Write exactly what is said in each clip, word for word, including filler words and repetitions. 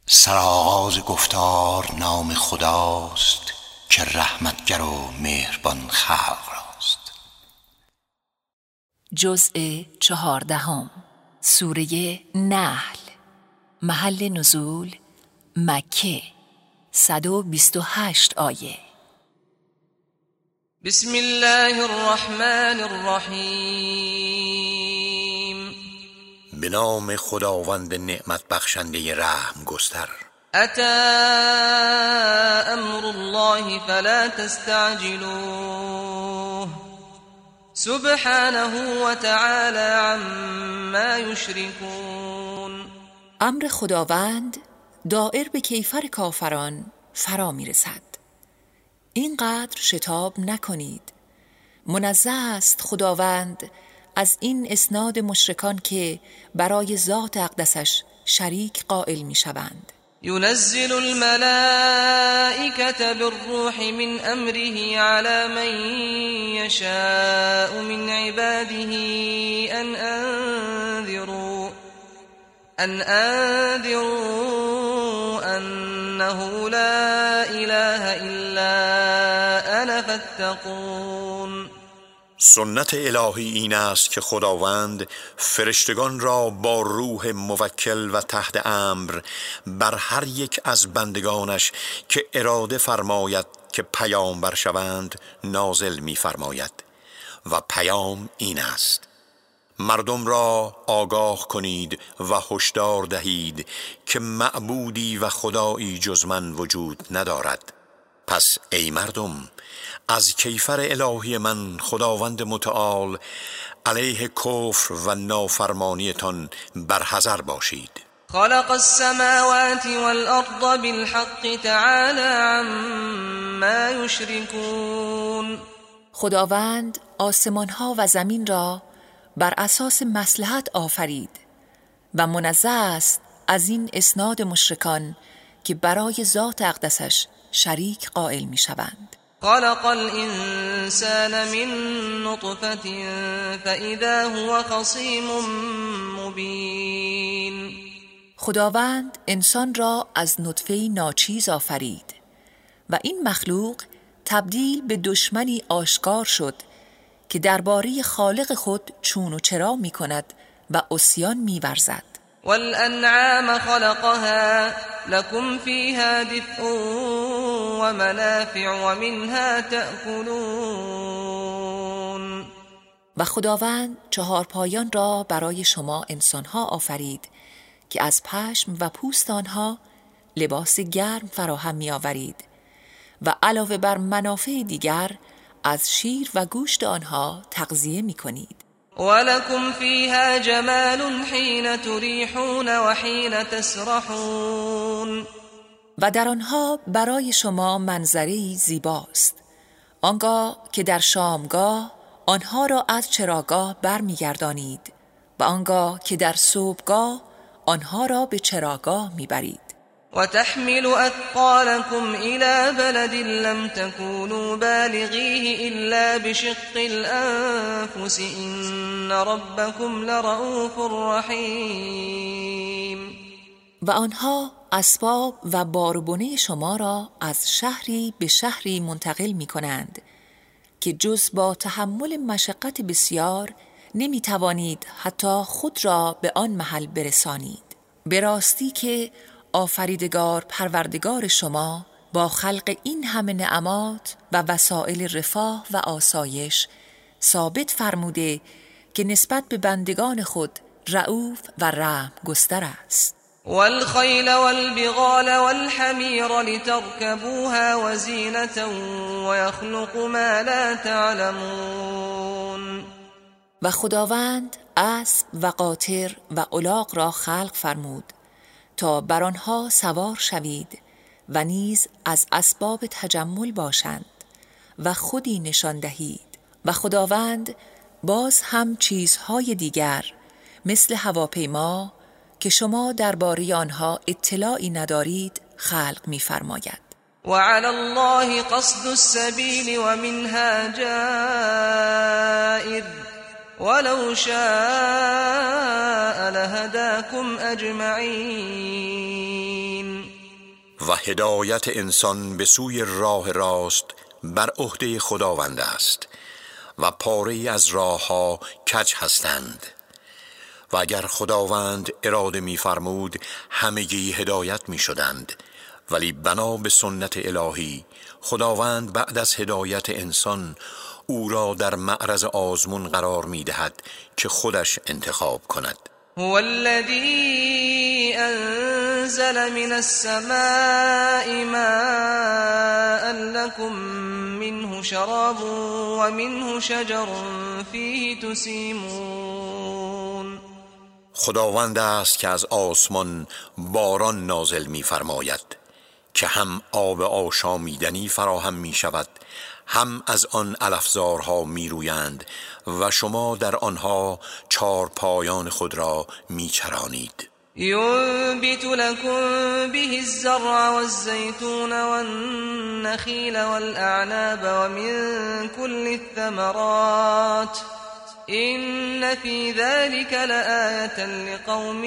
سرآغاز گفتار نام خداست که رحمتگر و مهربان خلق راست. جزء چهاردهم، سوره نحل. محل نزول مکه، صد و بیست و هشت آیه. بسم الله الرحمن الرحیم. به نام خداوند نعمت بخشنده رحم گستر. اتی امر الله فلا تستعجلوه سبحانه و تعالی عما یشرکون. امر خداوند دائر به کیفر کافران فرا می رسد. اینقدر شتاب نکنید. منزه است خداوند از این اسناد مشرکان که برای ذات اقدسش شریک قائل می شوند. ينزل الملائكة بالروح من أمره على من يشاء من عباده أن أنذروا أن أنذروا أنه لا إله إلا أنا فاتقون. سنت الهی این است که خداوند فرشتگان را با روح موکل و تحت امر بر هر یک از بندگانش که اراده فرماید که پیامبر شوند نازل می فرماید و پیام این است: مردم را آگاه کنید و هشدار دهید که معبودی و خدایی جز من وجود ندارد. پس ای مردم، از کیفر الهی من خداوند متعال علیه کفر و نافرمانیتان برحذر باشید. خلق السماوات والأرض بالحق تعالى عما يشركون. خداوند آسمانها و زمین را بر اساس مصلحت آفرید و منزه است از این اسناد مشرکان که برای ذات اقدسش شریک قائل می شوند. خلق الانسان من نطفة فاذا هو خصیم مبین. خداوند انسان را از نطفه ناچیز آفرید و این مخلوق تبدیل به دشمنی آشکار شد که درباره خالق خود چون و چرا می کند و عصیان می ورزد. والأنعام خلقها لكم فيها دفء ومنافع ومنها تأكلون. و خداوند چهار پایان را برای شما انسانها آفرید که از پشم و پوست آنها لباس گرم فراهم می آورید و علاوه بر منافع دیگر از شیر و گوشت آنها تغذیه می کنید. ولكم فيها جمال حين تريحون وحين تسرحون. و در آنها برای شما منظری زیباست، آنگاه که در شامگاه آنها را از چراگاه برمیگردانید و آنگاه که در صبحگاه آنها را به چراگاه میبرید. وتحمل أثقالكم إلى بلد لم تكونوا بالغيه إلا بشق الأنفس إن ربكم لرؤوف رحيم. و آنها اسباب و باربونه شما را از شهری به شهری منتقل می کنند که جز با تحمل مشقت بسیار نمی توانید حتی خود را به آن محل برسانید. به راستی که آفریدگار پروردگار شما با خلق این همه نعمات و وسایل رفاه و آسایش ثابت فرموده که نسبت به بندگان خود رؤوف و رحم گستر است. والخيل والبغال والحمير لتركبوها وزينة ويخلق ما لا تعلمون. و خداوند اسب و قاطر و الاغ را خلق فرمود تا بر آنها سوار شوید و نیز از اسباب تجمل باشند و خودی نشان دهید. و خداوند باز هم چیزهای دیگر مثل هواپیما که شما درباره آنها اطلاعی ندارید خلق می‌فرماید. وعلى الله قصد السبيل ومنها جائر ولو شاء لهداكم أجمعين. و هدایت انسان به سوی راه راست بر عهده خداوند است و پاره از راه ها کج هستند. و اگر خداوند اراده می فرمود همگی هدایت می شدند، ولی بنا به سنت الهی خداوند بعد از هدایت انسان او را در معرض آزمون قرار می دهد که خودش انتخاب کند. هو الذي أنزل من السماء ماء لكم منه شراب ومنه شجر فيه تسيمون. خداوند است که از آسمان باران نازل می فرماید که هم آب آشامیدنی فراهم می شود، هم از آن علفزارها می رویند و شما در آنها چار پایان خود را می چرانید. ينبت لكم به الزرع والزيتون والنخيل والأعناب ومن كل الثمرات إن في ذلك لآية لقوم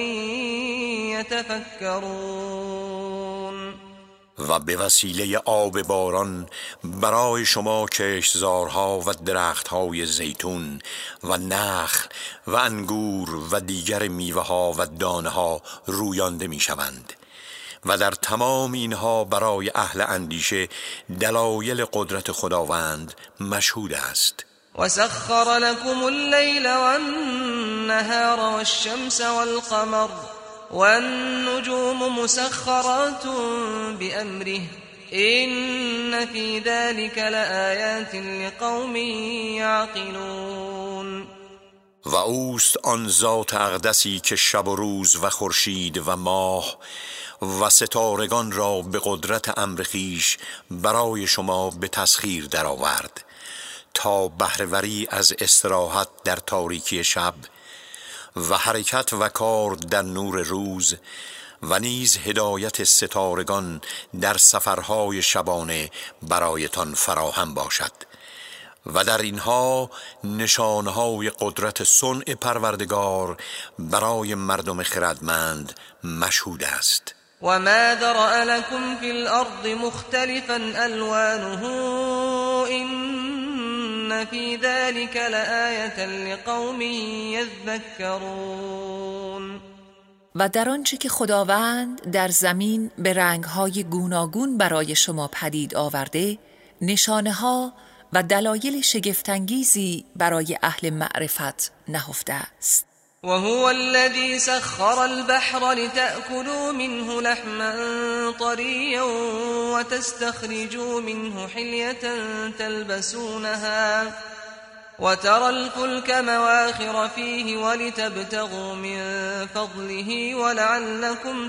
يتفكرون. و به وسیله آب باران برای شما کشتزارها و درختهای زیتون و نخل و انگور و دیگر میوه‌ها و دانه‌ها رویانده می‌شوند و در تمام اینها برای اهل اندیشه دلایل قدرت خداوند مشهود است. وسخر لكم الليل والنهار والشمس والقمر والنجوم مسخرات بأمره إن في ذلك لآيات لقوم يعقلون. و اوست آن ذات اقدسی که شب و روز و خورشید و ماه و ستارگان را به قدرت امر خویش برای شما به تسخیر درآورد تا بهره‌وری از استراحت در تاریکی شب و حرکت و کار در نور روز و نیز هدایت ستارگان در سفرهای شبانه برایتان فراهم باشد و در اینها نشانهای قدرت صنع پروردگار برای مردم خردمند مشهود است. و ما ذرأ لكم فی الارض مختلفا الوانه إن في ذلك لآية لقوم يذكرون. و در آنچه که خداوند در زمین به رنگ‌های گوناگون برای شما پدید آورده نشانه ها و دلایل شگفت‌انگیزی برای اهل معرفت نهفته است. وهو الذي سخر البحر لتأكلوا منه لحما طريا وتستخرجوا منه حلية تلبسونها وترى الفلك مواخر فيه ولتبتغوا من فضله ولعلكم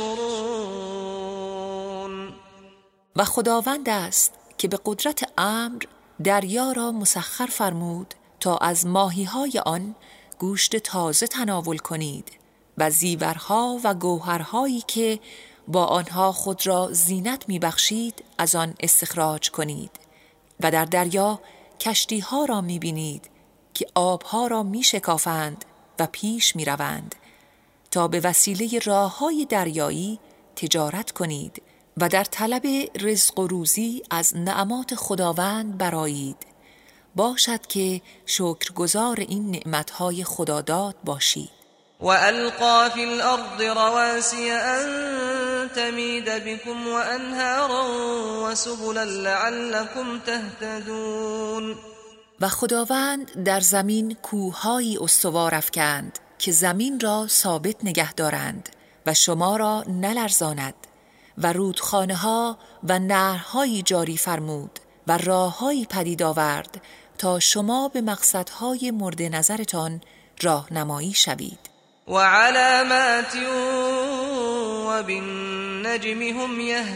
تشكرون. و خداوند است که به قدرت امر دریا را مسخر فرمود تا از ماهی‌های آن گوشت تازه تناول کنید و زیورها و گوهرهایی که با آنها خود را زینت می‌بخشید از آن استخراج کنید و در دریا کشتی‌ها را می‌بینید که آبها را می‌شکافند و پیش می‌روند تا به وسیله راه‌های دریایی تجارت کنید و در طلب رزق و روزی از نعمات خداوند برآیید. باشد که شکرگزار این نعمتهای خداداد باشید. و القا فی الارض رواسي ان تمید بكم و انهارا و سبلا لعلكم تهتدون. و خداوند در زمین کوههایی استوار افکند که زمین را ثابت نگه دارند و شما را نلرزاند و رودخانه ها و نهرهایی جاری فرمود و راههایی پدید آورد تا شما به مقصدهای مورد نظرتان راهنمایی شوید. و علامات و بالنجم هم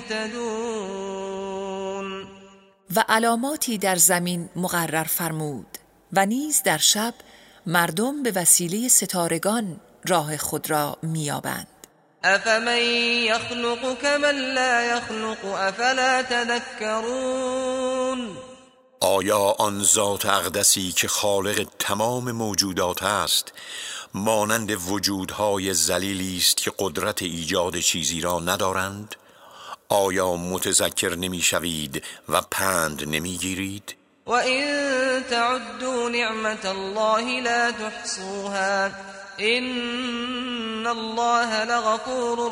یهتدون. و علاماتی در زمین مقرر فرمود و نیز در شب مردم به وسیله ستارگان راه خود را میابند. افمن یخلق کمن لا یخلق افلا تذکرون. آیا آن ذات اقدسی که خالق تمام موجودات است مانند وجودهای ذلیلی است که قدرت ایجاد چیزی را ندارند؟ آیا متذکر نمی شوید و پند نمی گیرید؟ و این تعدوا نعمت الله لا تحصوها ان الله لغفور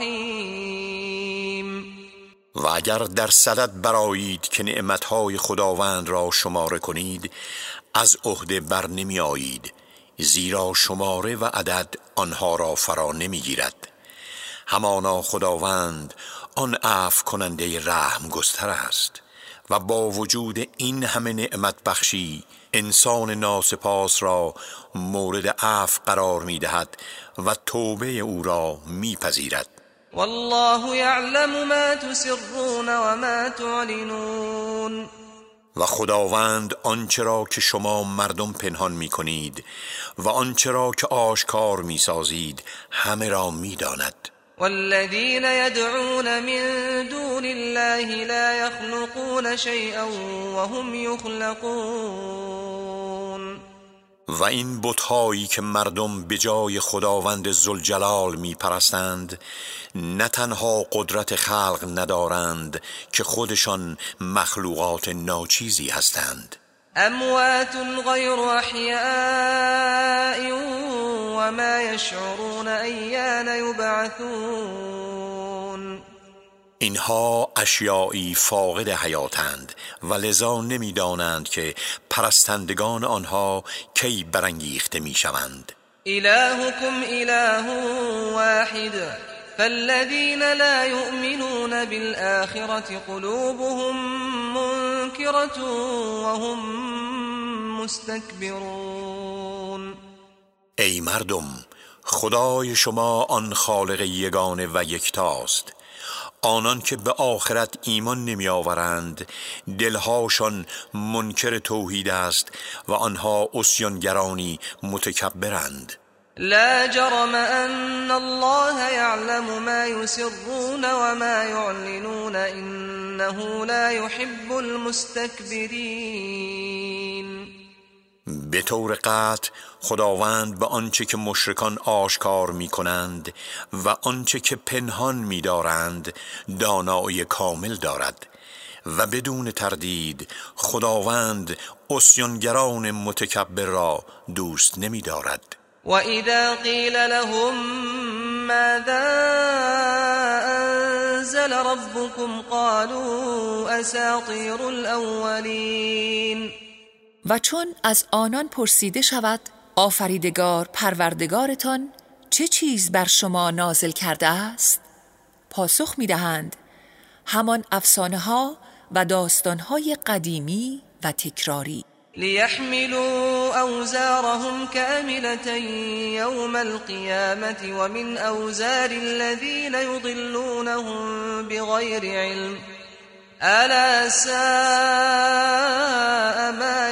رحیم. و اگر در صدد برآیید که نعمتهای خداوند را شماره کنید، از عهده بر نمی آیید، زیرا شماره و عدد آنها را فرا نمی گیرد. همانا خداوند آن عفو کننده رحم گستر است و با وجود این همه نعمت بخشی انسان ناسپاس را مورد عفو قرار می دهد و توبه او را می پذیرد. والله یعلم ما تسرون و ما تعلنون. و خداوند آنچه را که شما مردم پنهان می کنید و آنچه را که آشکار می سازید همه را می داند. والذین يدعون من دون الله لا يخلقون شيئا وهم يخلقون. و این بت‌هایی که مردم به جای خداوند ذوالجلال می پرستند نه تنها قدرت خلق ندارند که خودشان مخلوقات ناچیزی هستند. اموات غیر احیاء و ما یشعرون ایان یبعثون. اینها اشیایی فاقد حیاتند و لذا نمی دانند که پرستندگان آنها کی برانگیخته می شوند. الهکم اله واحد فالذین لا یؤمنون بالآخرة قلوبهم منکرة وهم مستكبرون. ای مردم، خدای شما آن خالق یگانه و یکتاست. آنان که به آخرت ایمان نمی آورند دلهاشان منکر توحید است و آنها عصیانگرانی متکبرند. لا جرم ان الله يعلم ما يسرون وما يعلنون انه لا يحب المستكبرين. به طور قطع خداوند به آنچه که مشرکان آشکار می کنند و آنچه که پنهان می دارند دانایی کامل دارد و بدون تردید خداوند عصیانگران متکبر را دوست نمی دارد. وَإِذَا قِيلَ لَهُم مَّاذَا أَنزَلَ رَبُّكُمْ قَالُوا أَسَاطِيرُ الْأَوَّلِينَ. و چون از آنان پرسیده شود آفریدگار پروردگارتان چه چیز بر شما نازل کرده است؟ پاسخ می‌دهند همان افسانه ها و داستان های قدیمی و تکراری. ليحملوا أوزارهم كاملة يوم القيامة ومن أوزار الذين يضلونهم بغير علم ألا ساء ما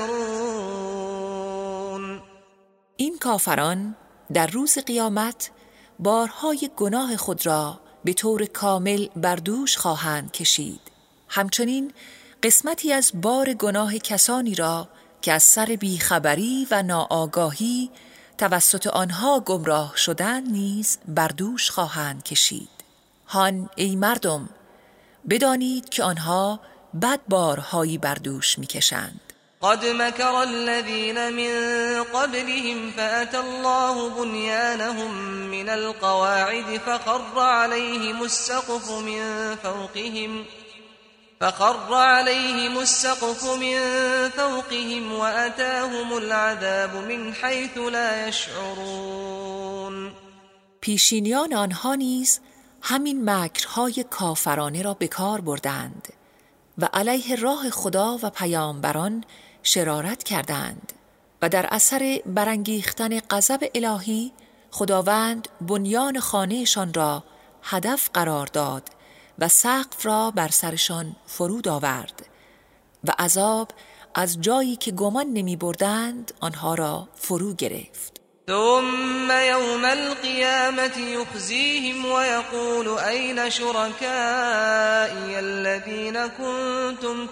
يزرون. این کافران در روز قیامت بارهای گناه خود را به طور کامل بر دوش خواهند کشید. همچنین قسمتی از بار گناه کسانی را که از سر بیخبری و ناآگاهی توسط آنها گمراه شدند نیز بر دوش خواهند کشید. هان ای مردم، بدانید که آنها بد بارهایی بر دوش می‌کشند. قد مكر الذين من قبلهم فأتى الله بنيانهم من القواعد فخر عليهم السقف من فوقهم فخر عليهم السقف من فوقهم وأتاهم العذاب من حيث لا يشعرون. پیشینیان آنها نیز همین مکرهای کافرانه را به کار بردند و علیه راه خدا و پیامبران شرارت کردند و در اثر برانگیختن غضب الهی خداوند بنیان خانهشان را هدف قرار داد و سقف را بر سرشان فرود آورد و عذاب از جایی که گمان نمی بردند آنها را فرو گرفت. ثم يوم القيامة يخزيهم ويقول أين شركائي الذين كنتم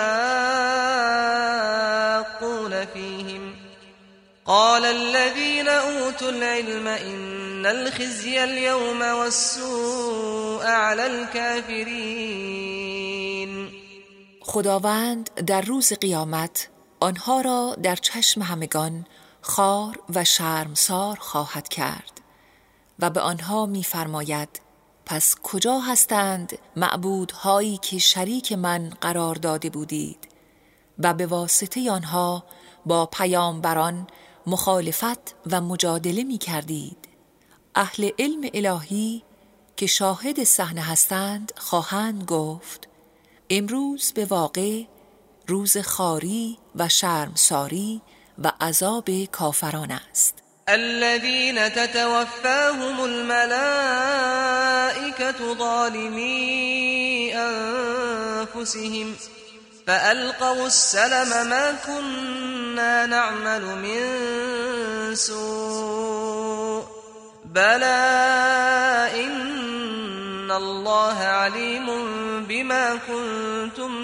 تشاقون فيهم قال الذين أوتوا العلم إن الخزي اليوم والسوء أعلى الكافرين. خداوند در روز قیامت آنها را در چشم همگان خوار و شرمسار خواهد کرد و به آنها می‌فرماید پس کجا هستند معبودهایی که شریک من قرار داده بودید و به واسطه آنها با پیامبران مخالفت و مجادله می کردید؟ اهل علم الهی که شاهد صحنه هستند خواهند گفت امروز به واقع روز خواری و شرمساری و عذاب کافران است. الذين تتوفاهم الملائكة ظالمي أنفسهم فألقوا السلم ما كنا نعمل من سوء بلى إن الله عليم بما كنتم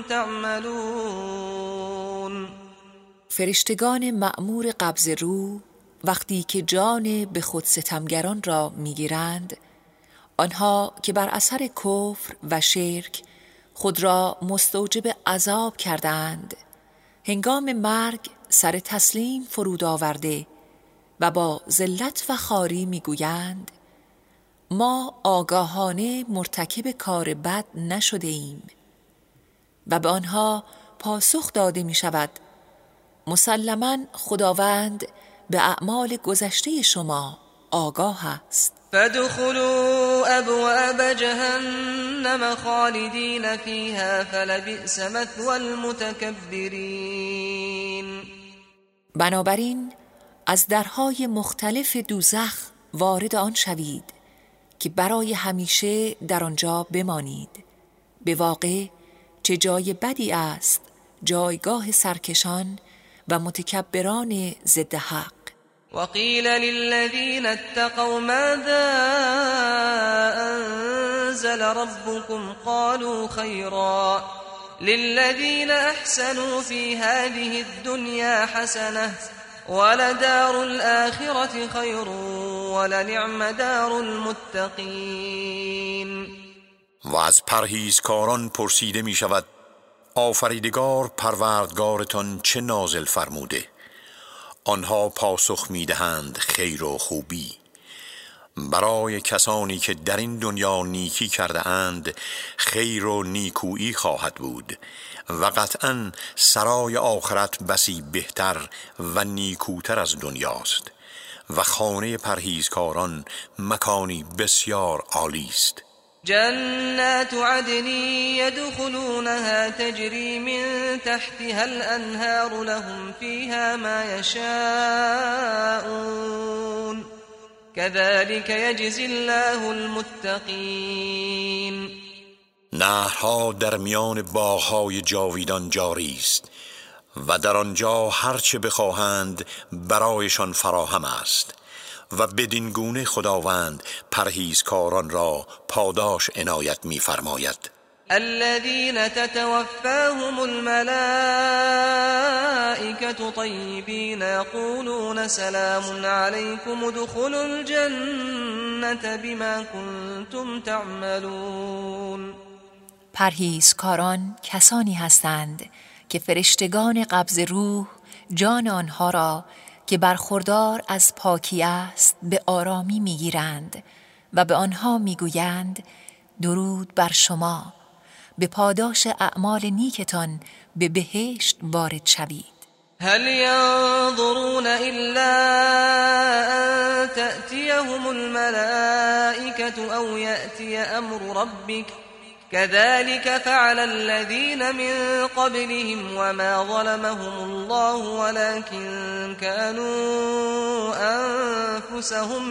تعملون. فرشتگان مأمور قبض روح وقتی که جان به خود ستمگران را میگیرند، آنها که بر اثر کفر و شرک خود را مستوجب عذاب کردند، هنگام مرگ سر تسلیم فرود آورده و با ذلت و خواری میگویند ما آگاهانه مرتکب کار بد نشده ایم و به آنها پاسخ داده می شود مسلماً خداوند به اعمال گذشته شما آگاه است. فادخلوا ابواب جهنم خالدین فیها فلبئس مثوى المتکبرین. بنابراین از درهای مختلف دوزخ وارد آن شوید که برای همیشه در آنجا بمانید. به واقع چه جای بدی است جایگاه سرکشان و متکبران ضد حق. وقیل للذین اتقوا ماذا انزل ربكم قالوا خيرا للذین احسنوا في هذه الدنيا حسنة ولدار الآخرة خير ولنعم دار المتقین. و از پرهیزکاران پرسیده می شود آفریدگار پروردگارتان چه نازل فرموده؟ آنها پاسخ می دهند خیر و خوبی. برای کسانی که در این دنیا نیکی کرده اند خیر و نیکویی خواهد بود و قطعاً سرای آخرت بسی بهتر و نیکوتر از دنیاست و خانه پرهیزکاران مکانی بسیار عالی است. جنات عدن يدخلونها تجري من تحتها الأنهار لهم فيها ما يشاءون كذلك يجزي الله المتقين. نهرها در میان باغ‌های جاویدان جاری است و در آنجا هرچه بخواهند برایشان فراهم است و بدین گونه خداوند پرهیزکاران را پاداش عنایت می فرماید. الذين تتوفاهم الملائكة طيبين يقولون سلام عليكم ادخلوا الجنة بما كنتم تعملون. پرهیزکاران کسانی هستند که فرشتگان قبض روح جان آنها را که برخوردار از پاکی است به آرامی میگیرند و به آنها میگویند درود بر شما، به پاداش اعمال نیکتان به بهشت وارد شوید. هل ينظرون إلا أن تأتيهم الملائكة أو يأتي أمر ربك كذلك فعل الذين من قبلهم وما ظلمهم الله ولكن كانوا أنفسهم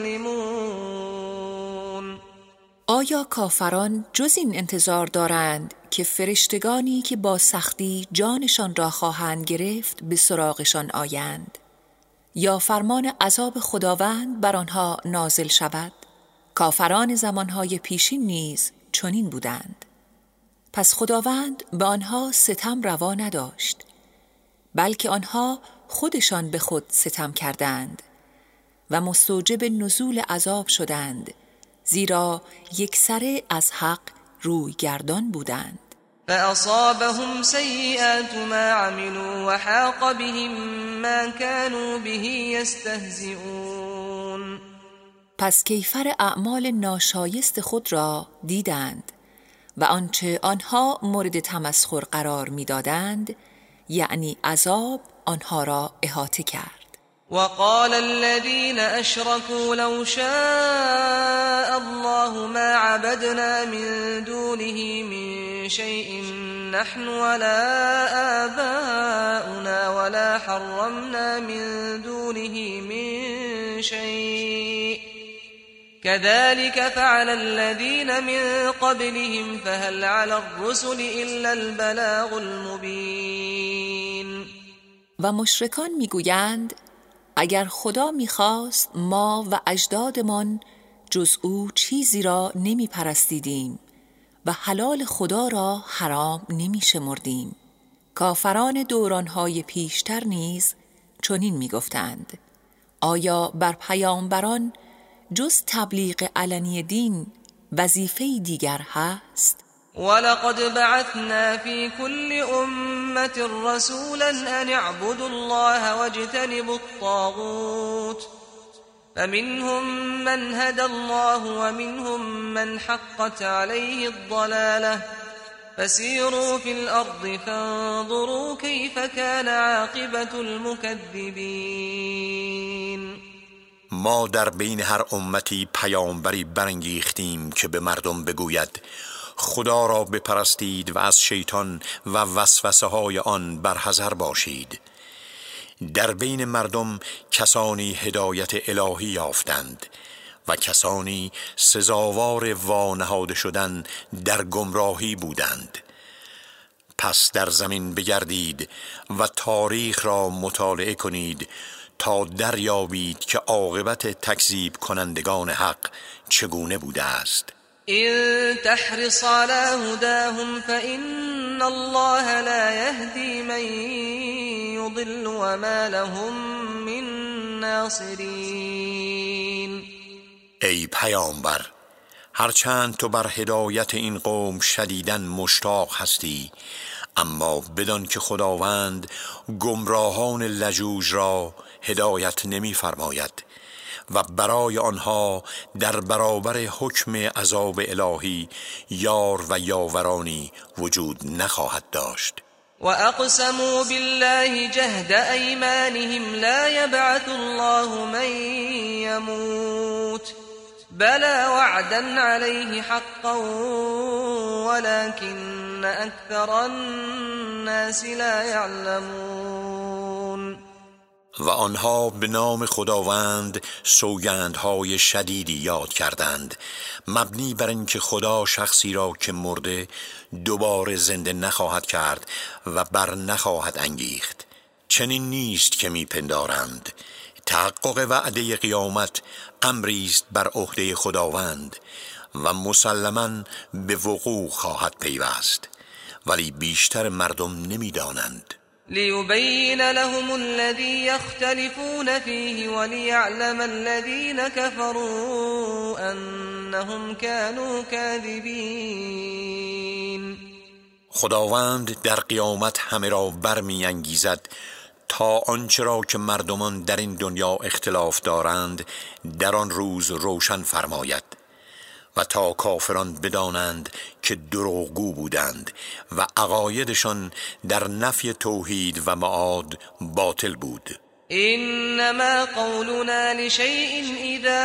يظلمون. آیا کافران جز این انتظار دارند که فرشتگانی که با سختی جانشان را خواهند گرفت به سراغشان آیند یا فرمان عذاب خداوند بر آنها نازل شود؟ کافران زمانهای پیشین نیز چنین بودند. پس خداوند به آنها ستم روا نداشت، بلکه آنها خودشان به خود ستم کردند و مستوجب نزول عذاب شدند، زیرا یکسره از حق روی گردان بودند. فأصابهم سیئات ما عملوا وحاق بهم ما كانوا به یستهزئون. پس کیفر اعمال ناشایست خود را دیدند و آنچه آنها مورد تمسخر قرار می‌دادند، یعنی عذاب، آنها را احاطه کرد. وقال الذين أشركوا لو شاء الله ما عبدنا من دونه من شيء نحن ولا آباؤنا ولا حرمنا من دونه من شيء كذلك فعل الذين من قبلهم فهل على الرسل إلا البلاغ المبين. و مشرکان میگویند اگر خدا میخواست ما و اجدادمان جز او چیزی را نمی پرستیدیم و حلال خدا را حرام نمی شمردیم. کافران دورانهای پیشتر نیز چنین می گفتند. آیا بر پیامبران جز تبلیغ علنی دین وظیفه دیگر هست؟ ولقد بعثنا في كل أمة رسولا أن اعبدوا الله واجتنبوا الطاغوت فمنهم من هدى الله ومنهم من حقت عليه الضلالة فسيروا في الأرض فانظروا كيف كان عاقبة المكذبين. ما در بین هر امتی پیامبری برانگیختیم که به مردم بگوید خدا را بپرستید و از شیطان و وسوسه های آن برحذر باشید. در بین مردم کسانی هدایت الهی یافتند و کسانی سزاوار وانهاده شدن در گمراهی بودند. پس در زمین بگردید و تاریخ را مطالعه کنید تا دریابید که عاقبت تکذیب کنندگان حق چگونه بوده است. إن تحرص على هداهم فإن الله لا يهدي من يضل وما لهم من ناصرين. ای پیامبر، هرچند تو بر هدایت این قوم شدیداً مشتاق هستی، اما بدان که خداوند گمراهان لجوج را هدایت نمی فرماید و برای آنها در برابر حکم عذاب الهی یار و یاورانی وجود نخواهد داشت. وأقسموا بالله جهد أيمانهم لا يبعث الله من يموت بلى وعدا عليه حقا ولكن أكثر الناس لا يعلمون. و آنها به نام خداوند سوگندهای شدیدی یاد کردند، مبنی بر اینکه خدا شخصی را که مرده دوباره زنده نخواهد کرد و بر نخواهد انگیخت. چنین نیست که میپندارند. تحقق وعده قیامت امری است بر عهده خداوند و مسلماً به وقوع خواهد پیوست، ولی بیشتر مردم نمیدانند. ليبين لهم الذي يختلفون فيه وليعلم الذين كفروا أنهم كانوا كاذبين. خداوند در قیامت همه را برمی انگیزد تا آنچه را که مردمان در این دنیا اختلاف دارند در آن روز روشن فرماید و تا کافران بدانند که دروغگو بودند و عقایدشان در نفی توحید و معاد باطل بود. انما قولنا لشيء اذا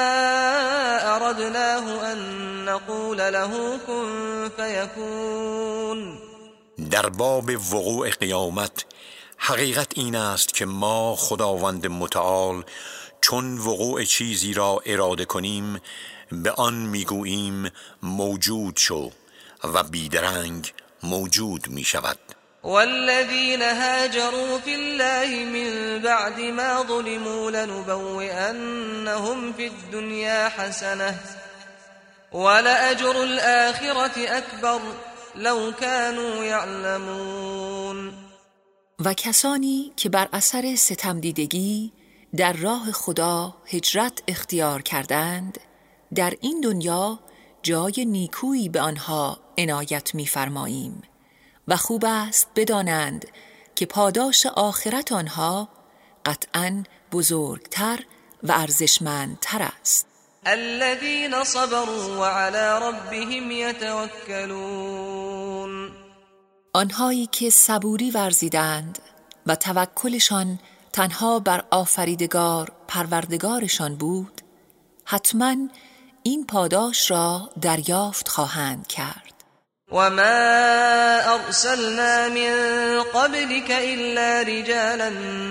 اردناه ان نقول له كن فيكون. در باب وقوع قیامت حقیقت این است که ما خداوند متعال چون وقوع چیزی را اراده کنیم به آن میگوییم موجود شو و بیدرنگ موجود می شود. والذين هاجروا في الله من بعد ما ظلموا لنبوئنهم في الدنيا حسنة ولأجر الآخرة أكبر لو كانوا يعلمون. و کسانی که بر اثر ستمدیدگی در راه خدا هجرت اختیار کردند در این دنیا جای نیکویی به آنها عنایت می‌فرماییم و خوب است بدانند که پاداش آخرت آنها قطعاً بزرگتر و ارزشمندتر است. الذين صبروا وعلى ربهم يتوكلون. آنهایی که صبوری ورزیدند و توکلشان تنها بر آفریدگار پروردگارشان بود، حتما این پاداش را دریافت خواهند کرد. وما ارسلنا من قبلك الا رجالا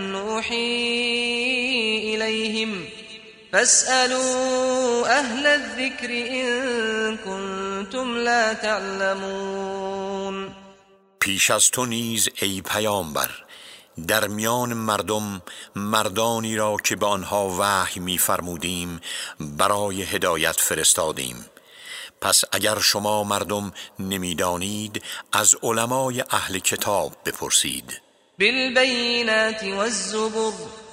نوحي اليهم فاسألوا اهل الذكر ان كنتم لا تعلمون. پیش از تو نیز ای پیامبر در میان مردم مردانی را که به آنها وحی می فرمودیم برای هدایت فرستادیم. پس اگر شما مردم نمیدانید از علمای اهل کتاب بپرسید. بالبينات والزبر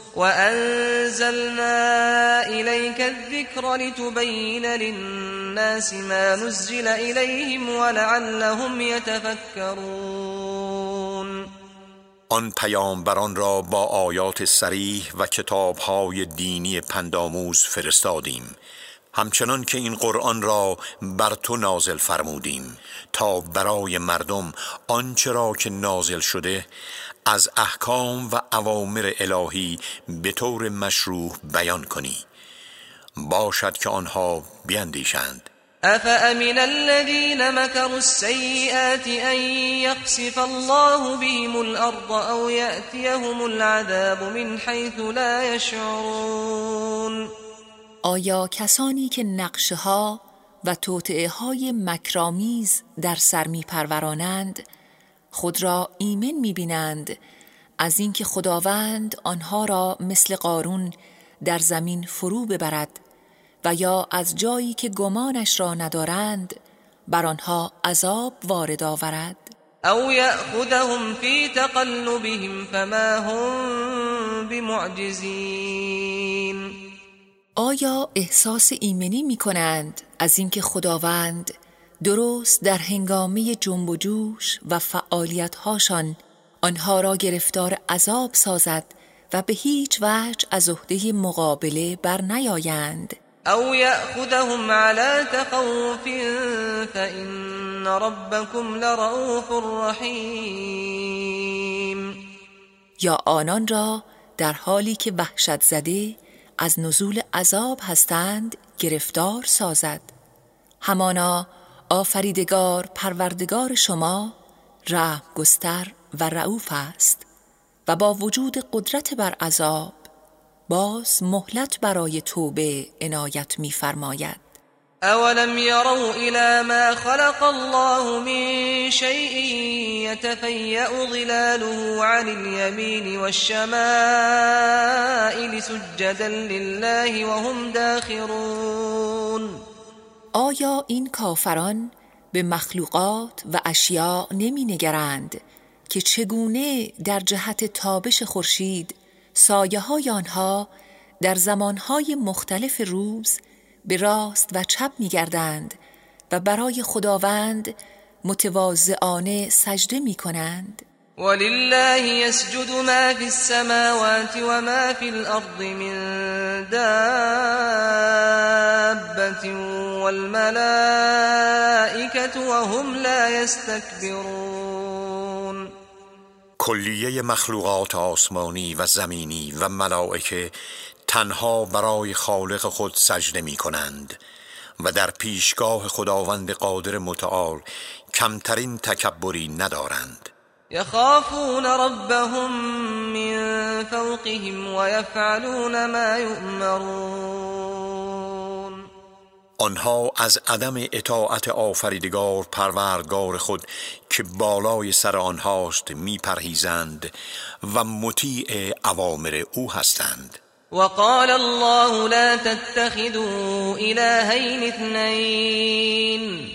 وأنزلنا إليك الذكر لتبين للناس ما نزل إليهم ولعلهم يتفكرون. آن پیامبران را با آیات صریح و کتاب‌های دینی پندآموز فرستادیم، همچنان که این قرآن را بر تو نازل فرمودیم تا برای مردم آنچه را که نازل شده از احکام و اوامر الهی به طور مشروح بیان کنی، باشد که آنها بیندیشند. افامن الذين مكروا السيئات ان يخسف الله بهم الارض او ياتيهم العذاب من حيث لا يشعرون. آیا کسانی که نقشه ها و توطئه های مکرآمیز در سر می پرورانند خود را ایمن می بینند از اینکه خداوند آنها را مثل قارون در زمین فرو ببرد و یا از جایی که گمانش را ندارند بر آنها عذاب وارد آورد؟ او یأخذهم فی تقلبهم فما هم بمعجزین. آیا احساس ایمنی می کنند از اینکه خداوند درست در هنگامه جنب و جوش و فعالیت‌هاشان آنها را گرفتار عذاب سازد و به هیچ وجه از عهده مقابله بر نیایند؟ او یأخذهم على تخوف فإن ربكم لرؤوف رحیم. یا آنان را در حالی که وحشت زده از نزول عذاب هستند گرفتار سازد. همانا آفریدگار پروردگار شما رحم گستر و رؤوف است و با وجود قدرت بر عذاب باز مهلت برای توبه عنایت می فرماید. اولم يروا الى ما خلق الله من شيء يتفيأ ظلاله عن اليمين والشمائل سجدا لله وهم داخرون. آیا این کافران به مخلوقات و اشیاء نمی نگرند که چگونه در جهت تابش خورشید سایه های آنها در زمانهای مختلف روز به راست و چپ می گردند و برای خداوند متواضعانه سجده می کنند؟ ولله يسجد ما في السماوات وما في الأرض من دابة والملائكة وهم لا يستكبرون. کلیه مخلوقات آسمانی و زمینی و ملائکه تنها برای خالق خود سجده می کنند و در پیشگاه خداوند قادر متعال کمترین تکبری ندارند. يخافون ربهم من فوقهم ويفعلون ما يؤمرون. آنها از عدم اطاعت آفریدگار پروردگار خود که بالای سر آنهاست می پرهیزند و مطیع اوامر او هستند. وقال الله لا تتخذوا إلهين اثنين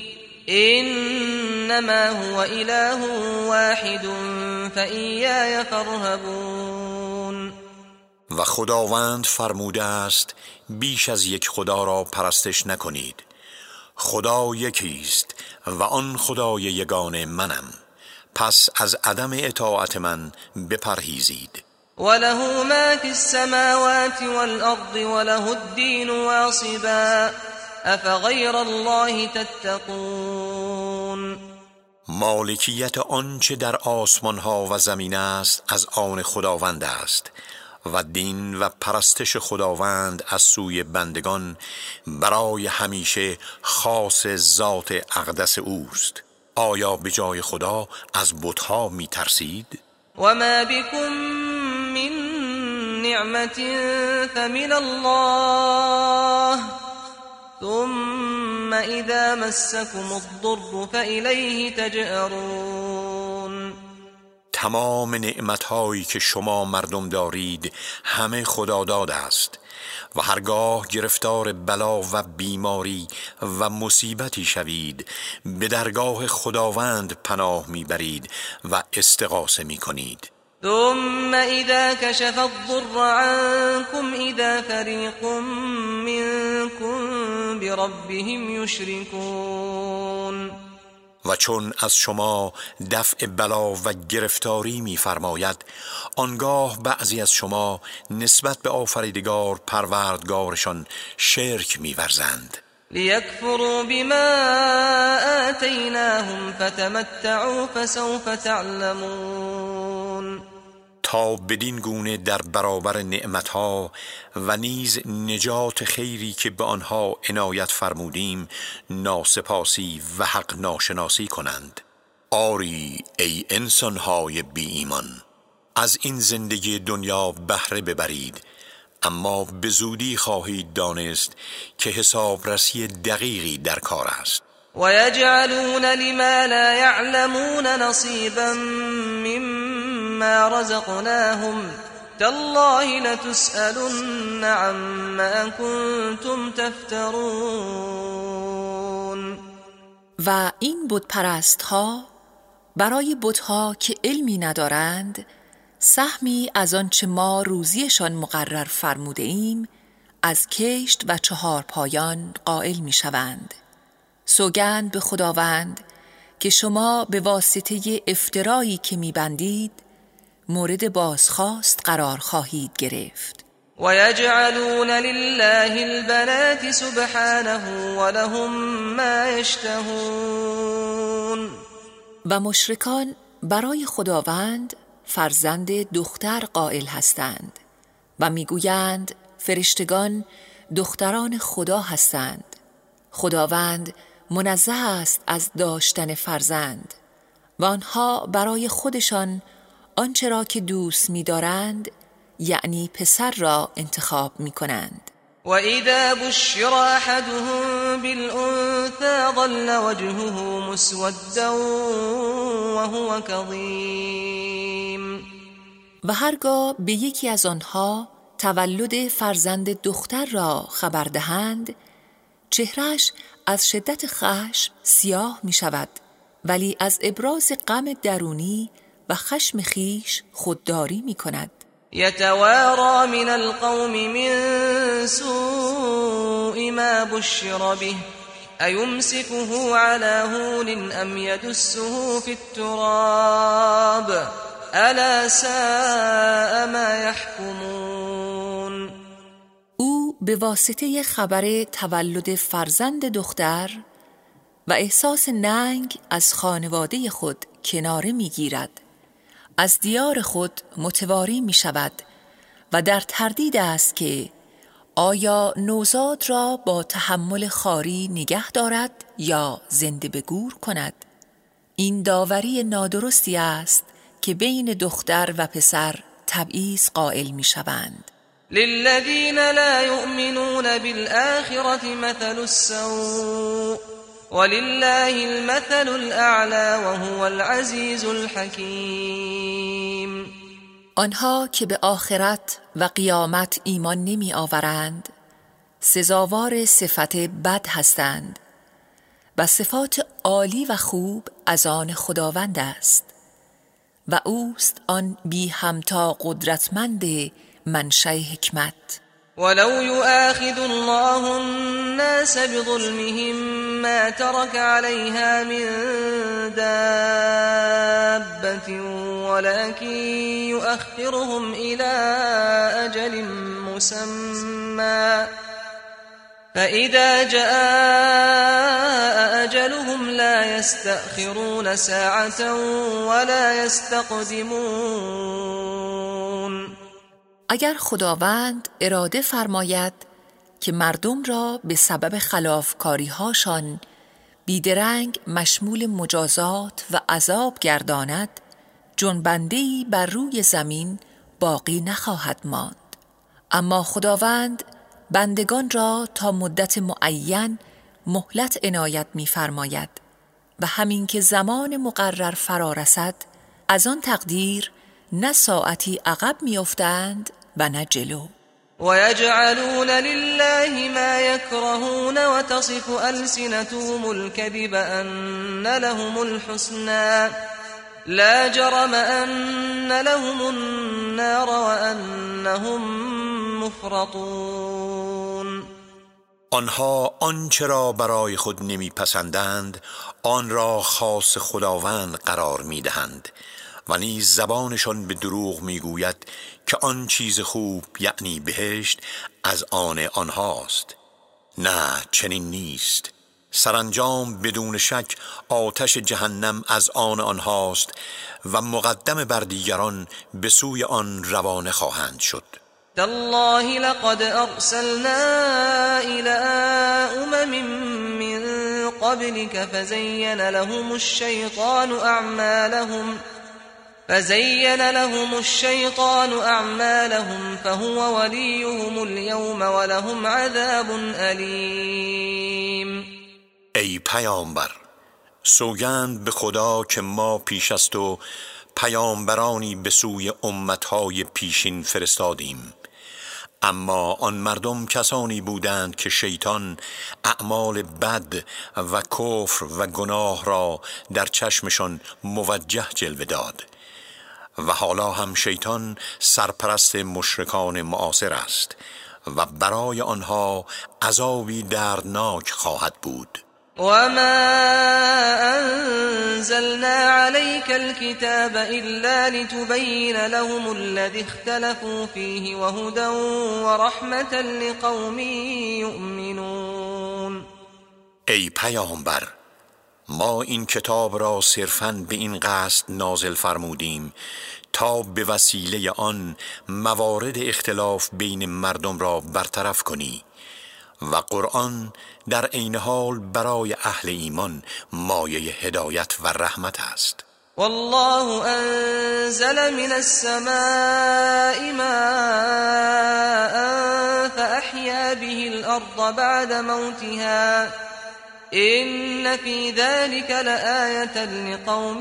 إنما هو إله واحد فإياي فارهبون. و خداوند فرموده است بیش از یک خدا را پرستش نکنید. خدا یکی است و آن خدای یگانه منم، پس از عدم اطاعت من بپرهیزید. وله ما فی السماوات والأرض وله الدین واصبا افغیر الله تتقون. مالکیت آنچه در آسمان ها و زمین است از آن خداوند است و دین و پرستش خداوند از سوی بندگان برای همیشه خاص ذات اقدس اوست. آیا به جای خدا از بت‌ها می ترسید؟ و ما بكم من نعمت فمن الله ثم اذا مسكم الضر فإلیه تجأرون. تمام نعمت‌هایی که شما مردم دارید همه خداداد است و هرگاه گرفتار بلا و بیماری و مصیبتی شوید به درگاه خداوند پناه میبرید و استغاثه میکنید. ثم اذا كشف الضر عنكم اذا فريق منكم بربهم يشركون. و چون از شما دفع بلا و گرفتاری می‌فرماید آنگاه بعضی از شما نسبت به آفریدگار پروردگارشان شرک می‌ورزند. لیکفروا بما آتیناهم فتمتعوا فسوف تعلمون. تا بدین گونه در برابر نعمتها و نیز نجات خیری که به آنها عنایت فرمودیم ناسپاسی و حق ناشناسی کنند. آری ای انسانهای بی ایمان، از این زندگی دنیا بهره ببرید، اما به زودی خواهید دانست که حسابرسی دقیقی در کار است. ويجعلون لما لا يعلمون نصيبا مما رزقناهم تالله لتسألن عما كنتم تفترون. و این بت پرست ها برای بت ها که علمی ندارند سهمی از آنچه ما روزیشان مقرر فرموده ایم از کشت و چهار پایان قائل می شوند. سوگند به خداوند که شما به واسطه افترایی که می‌بندید مورد بازخواست قرار خواهید گرفت. و یجعلون لله البنات سبحانه ولهم ما یشتهون. و مشرکان برای خداوند فرزند دختر قائل هستند و میگویند فرشتگان دختران خدا هستند. خداوند منزه است از داشتن فرزند و آنها برای خودشان آنچه را که دوست می‌دارند یعنی پسر را انتخاب می‌کنند. و اذا بشر احدهم بالانثى ظل وجهه مسودا وهو كظيم. و هرگاه به یکی از آنها تولد فرزند دختر را خبر دهند چهرهش از شدت خشم سیاه می شود ولی از ابراز غم درونی و خشم خیش خودداری می کند. یتوارا من القوم من سوء ما بشر به ایمسکه علی هون ام یدسه فی التراب الا ساء ما یحکمون. او به واسطه خبر تولد فرزند دختر و احساس ننگ از خانواده خود کناره می‌گیرد، از دیار خود متواری می‌شود و در تردید است که آیا نوزاد را با تحمل خاری نگه دارد یا زنده به گور کند. این داوری نادرستی است که بین دختر و پسر تبعیض قائل می‌شوند. للذین لا یؤمنون بالآخرة مثل السوء ولله المثل الأعلى وهو العزیز الحکیم. آنها که به آخرت و قیامت ایمان نمی آورند سزاوار صفت بد هستند و صفات عالی و خوب از آن خداوند است و اوست آن بی همتا قدرتمند منشأ حکمت. ولو يؤاخذ الله الناس بظلمهم ما ترك عليها من دابة ولكن يؤخرهم إلى أجل مسمى فإذا جاء أجلهم لا يستأخرون ساعة ولا يستقدمون. اگر خداوند اراده فرماید که مردم را به سبب خلافکاری‌هاشان بیدرنگ مشمول مجازات و عذاب گرداند، جنبنده‌ای بر روی زمین باقی نخواهد ماند. اما خداوند بندگان را تا مدت معین مهلت عنایت می‌فرماید و همین که زمان مقرر فرا رسد از آن تقدیر نه ساعتی عقب می‌افتند و نه جلو. ويجعلون لله ما يكرهون وتصف ألسنتهم الكذب أن لهم الحسنى لا جرم أن لهم النار وأنهم مفرطون. آنها آنچه را برای خود نمیپسندند آن را خاص خداوند قرار میدهند و نیز زبانشان به دروغ میگوید که آن چیز خوب یعنی بهشت از آن آنهاست. نه چنین نیست. سرانجام بدون شک آتش جهنم از آن آنهاست و مقدم بر دیگران به سوی آن روانه خواهند شد. تالله لقد أرسلنا إلى أمم من قبلك فزين لهم الشيطان أعمالهم فزين لهم الشيطان أعمالهم فهو وليهم اليوم ولهم عذاب أليم. ای پیامبر، سوگند به خدا که ما پیش از تو پیامبرانی به سوی امتهای پیشین فرستادیم، اما آن مردم کسانی بودند که شیطان اعمال بد و کفر و گناه را در چشمشان موجه جلوه داد و حالا هم شیطان سرپرست مشرکان معاصر است و برای آنها عذابی دردناک خواهد بود. وما أنزلنا عليك الكتاب إلا لتبين لهم الذي اختلفوا فيه وهدى ورحمة لقوم يؤمنون. ای پیامبر، ما این کتاب را صرفاً به این قصد نازل فرمودیم تا به وسیله آن موارد اختلاف بین مردم را برطرف کنی و قرآن در عین حال برای اهل ایمان مایه هدایت و رحمت است. والله انزل من السماء ماء فأحيا به الأرض بعد موتها إن في ذلك لآية لقوم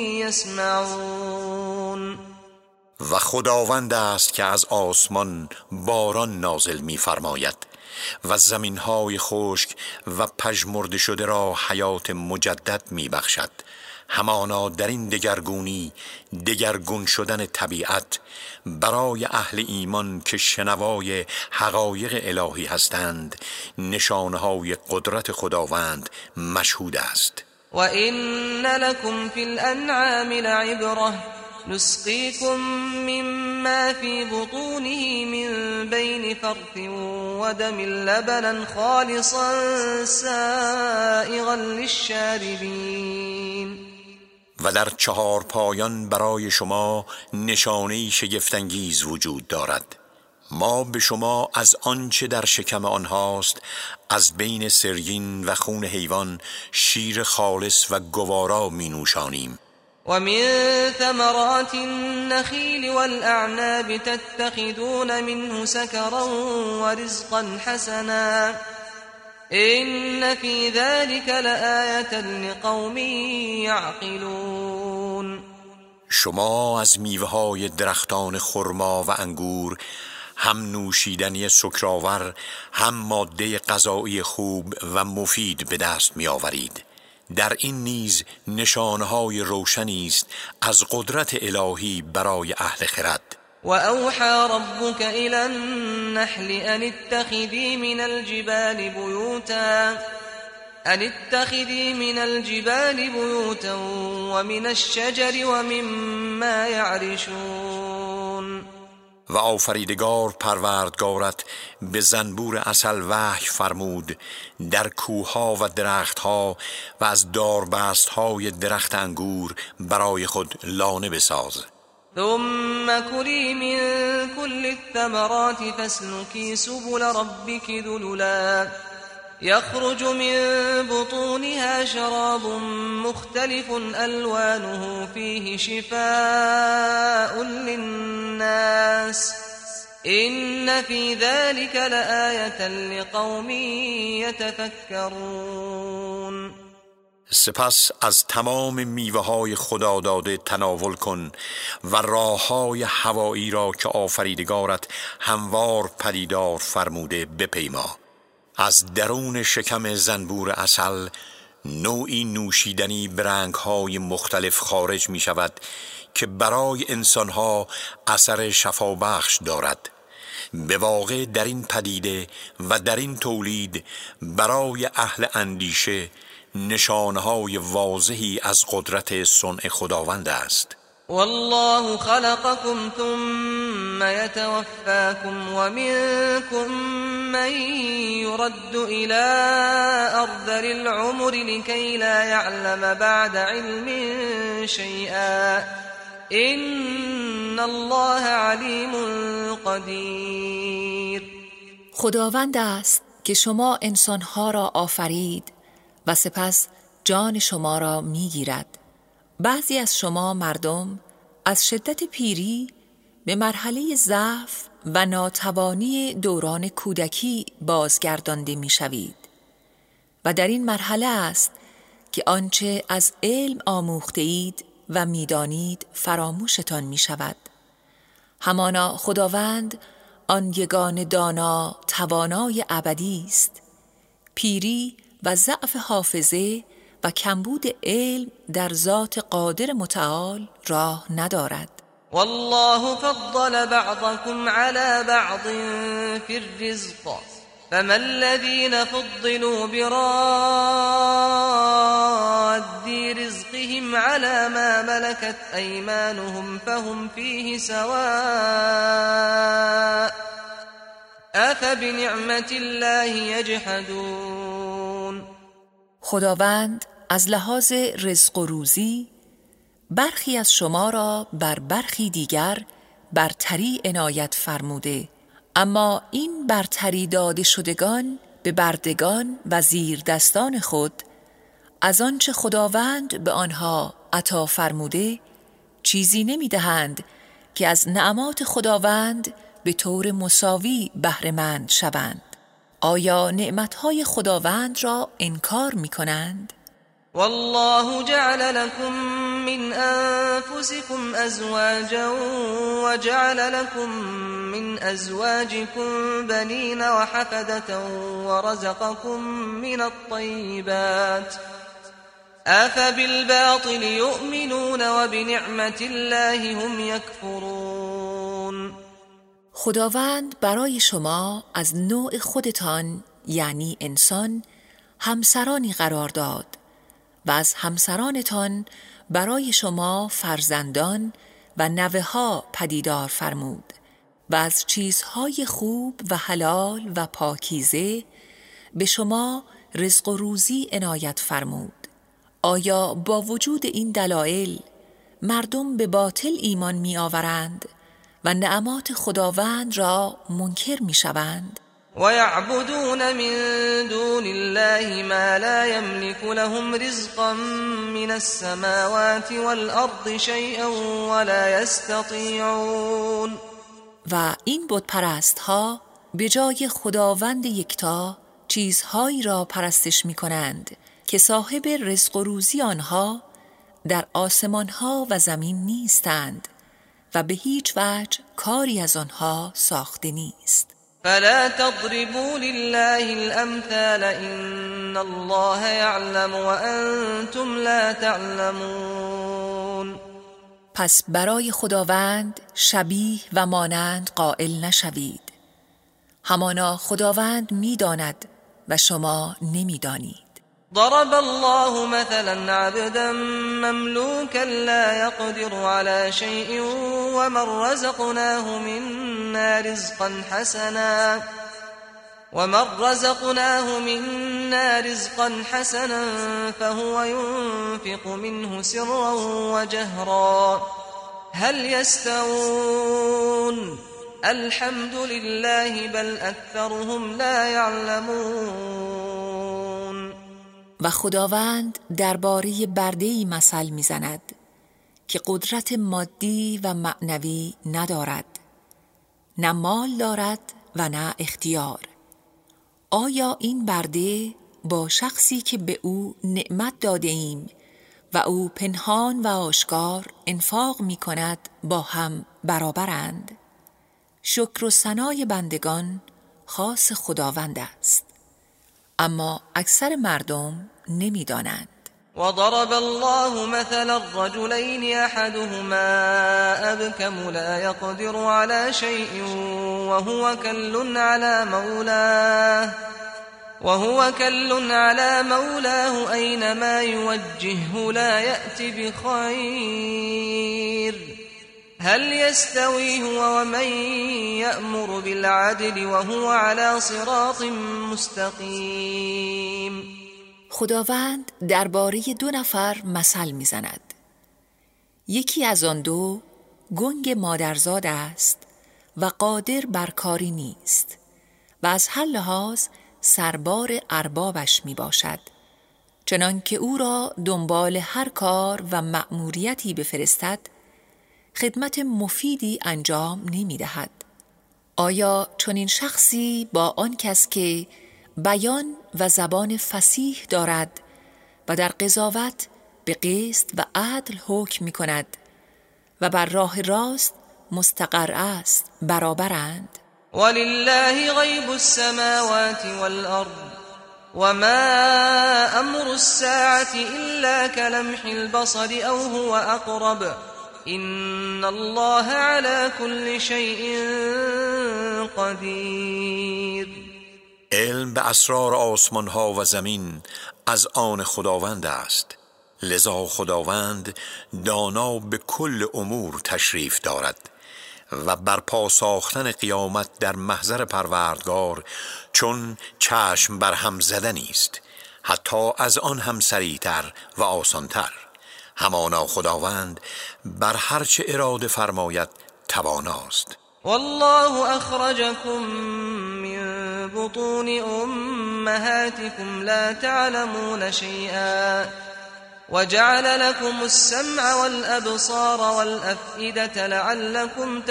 يسمعون. و خداوند است که از آسمان باران نازل می فرماید و زمینهای خشک و پژمرده شده را حیات مجدد می بخشد. همانا در این دگرگونی دگرگون شدن طبیعت برای اهل ایمان که شنوای حقایق الهی هستند نشانهای قدرت خداوند مشهود است. و ان لکم فی الانعام لعبره نسقيكم مما في بطونه من بين فرث ودم لبنا خالصا سائغا للشاربين. و در چهار پایان برای شما نشانه‌ای شگفت‌انگیز وجود دارد. ما به شما از آنچه در شکم آنهاست از بین سرگین و خون حیوان شیر خالص و گوارا می نوشانیم. ومن ثمرات النخيل والأعناب تتخذون منه سكرا ورزقا حسنا إن في ذلك لآية لقوم يعقلون. شما از میوه‌های درختان خرما و انگور هم نوشیدنی سکرآور هم ماده غذایی خوب و مفید به دست می آورید. در این نیز نشانهای روشنی است از قدرت الهی برای اهل خرد. وأوحى ربك إلى النحل أن اتخذي من الجبال بيوتا أن اتخذي من الجبال بيوتا ومن الشجر ومما يعرشون. و آفریدگار پروردگارت به زنبور عسل وحی فرمود در کوهها و درختها و از داربستهای درخت انگور برای خود لانه بساز. ثم كلي من كل الثمرات فاسلكي سبل ربك ذللا يخرج من بطونها شراب مختلف ألوانه فيه شفاء للناس إن في ذلك لآية لقوم يتفكرون. سپس از تمام میوه های خدا داده تناول کن و راه های هوایی را که آفریدگارت هموار پدیدار فرموده بپیما. از درون شکم زنبور عسل نوعی نوشیدنی به رنگ‌های مختلف خارج می شود که برای انسانها اثر شفابخش دارد. به واقع در این پدیده و در این تولید برای اهل اندیشه نشانهای واضحی از قدرت صنع خداوند است. والله خلقكم ثم يتوفاكم ومنكم من يرد إلى أرذل العمر لكي لا يعلم بعد علم شيئا إن الله عليم قدير. خداوند است که شما انسانها را آفرید و سپس جان شما را میگیرد. بعضی از شما مردم از شدت پیری به مرحله ضعف و ناتوانی دوران کودکی بازگردانده میشوید و در این مرحله است که آنچه از علم آموخته اید و میدانید فراموشتان می شود. همانا خداوند آن یگان دانا توانای ابدی است. پیری و ضعف حافظه و کمبود علم در ذات قادر متعال راه ندارد. والله فضل بعضكم على بعض في الرزق فما الذين فضلوا براد رزقهم على ما ملكت أيمانهم فهم فيه سواء أفبنعمة الله يجحدون. خداوند از لحاظ رزق و روزی برخی از شما را بر برخی دیگر برتری عنایت فرموده، اما این برتری داده شدگان به بردگان و زیر دستان خود از آنچه خداوند به آنها عطا فرموده چیزی نمی دهند که از نعمات خداوند به طور مساوی بهره‌مند شوند. آیا نعمتهای خداوند را انکار می کنند؟ والله جعل لكم من أنفسكم أزواجا وجعل لكم من أزواجكم بنين وحفدة ورزقكم من الطيبات أفبالباطل يؤمنون وبنعمة الله هم يكفرون. خداوند برای شما از نوع خودتان یعنی انسان همسرانی قرار داد و از همسرانتان برای شما فرزندان و نوه ها پدیدار فرمود و از چیزهای خوب و حلال و پاکیزه به شما رزق و روزی عنایت فرمود. آیا با وجود این دلایل مردم به باطل ایمان می آورند و نعمات خداوند را منکر می شوند؟ ويعبدون من دون الله ما لا يملك لهم رزقا من السماوات والأرض شيئا ولا يستطيعون. و این بت پرست ها به جای خداوند یکتا چیزهایی را پرستش می کنند که صاحب رزق و روزی آنها در آسمان ها و زمین نیستند و به هیچ وجه کاری از آنها ساخته نیست. فلا تضربوا لله الأمثال إن الله يعلم وأنتم لا تعلمون. پس برای خداوند شبیه و مانند قائل نشوید. همانا خداوند می‌داند و شما نمی‌دانید. ضرب الله مثلا عبدا مملوكا لا يقدر على شيء ومن رزقناه منا رزقا حسنا ومن رزقناه منا رزقا حسنا فهو ينفق منه سرا وجهرا هل يستوون الحمد لله بل أكثرهم لا يعلمون. و خداوند درباره برده‌ای مثل می‌زند که قدرت مادی و معنوی ندارد، نه مال دارد و نه اختیار. آیا این برده با شخصی که به او نعمت داده ایم و او پنهان و آشکار انفاق می کند با هم برابرند؟ شکر و ثنای بندگان خاص خداوند است، اما اکثر مردم نمی دانند. وضرب الله مثلا الرجلين أحدهما أبكم لا يقدر على شيء وهو كل على مولاه وهو كل على مولاه أينما يوجهه لا يأتي بخير هل يستوي هو ومن يأمر بالعدل وهو على صراط مستقيم. خداوند درباره دو نفر مثل می‌زند. یکی از آن دو گنگ مادرزاد است و قادر بر کاری نیست و از هر لحاظ سربار اربابش می باشد، چنان که او را دنبال هر کار و مأموریتی بفرستد خدمت مفیدی انجام نمی دهد. آیا چنین شخصی با آن کس که بیان و زبان فصیح دارد و در قضاوت به قسط و عدل حکم می کند و بر راه راست مستقر است برابرند؟ ولله غیب السماوات والارض وما امر الساعة الا كلمح البصر او هو اقرب ان الله على كل شيء قدیر. علم به اسرار آسمان ها و زمین از آن خداوند است، لذا خداوند دانا به کل امور تشریف دارد و برپا ساختن قیامت در محضر پروردگار چون چشم بر هم زدنی است، حتی از آن هم سریعتر و آسانتر. همانا خداوند بر هر چه اراده فرماید تواناست. والله اخرجكم من بطون امهاتكم لا تعلمون شيئا وجعل لكم السمع والابصار والافئده لعلكم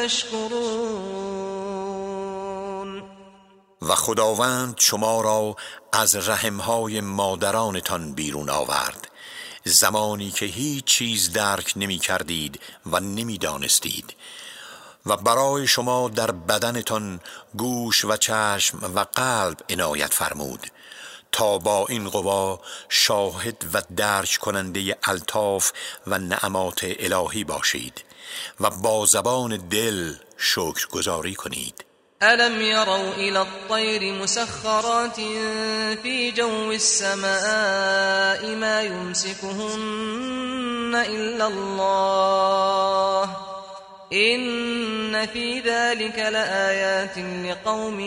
تشكرون. و خداوند شما را از رحمهای مادرانتان بیرون آورد، زمانی که هیچ چیز درک نمی کردید و نمی دانستید، و برای شما در بدنتان گوش و چشم و قلب عنایت فرمود تا با این قوا شاهد و درک کننده الطاف و نعمات الهی باشید و با زبان دل شکرگزاری کنید. ألم يروا إلى الطير مسخرات في جو السماء ما يمسكهن إلا الله إن في ذلك لآيات لقوم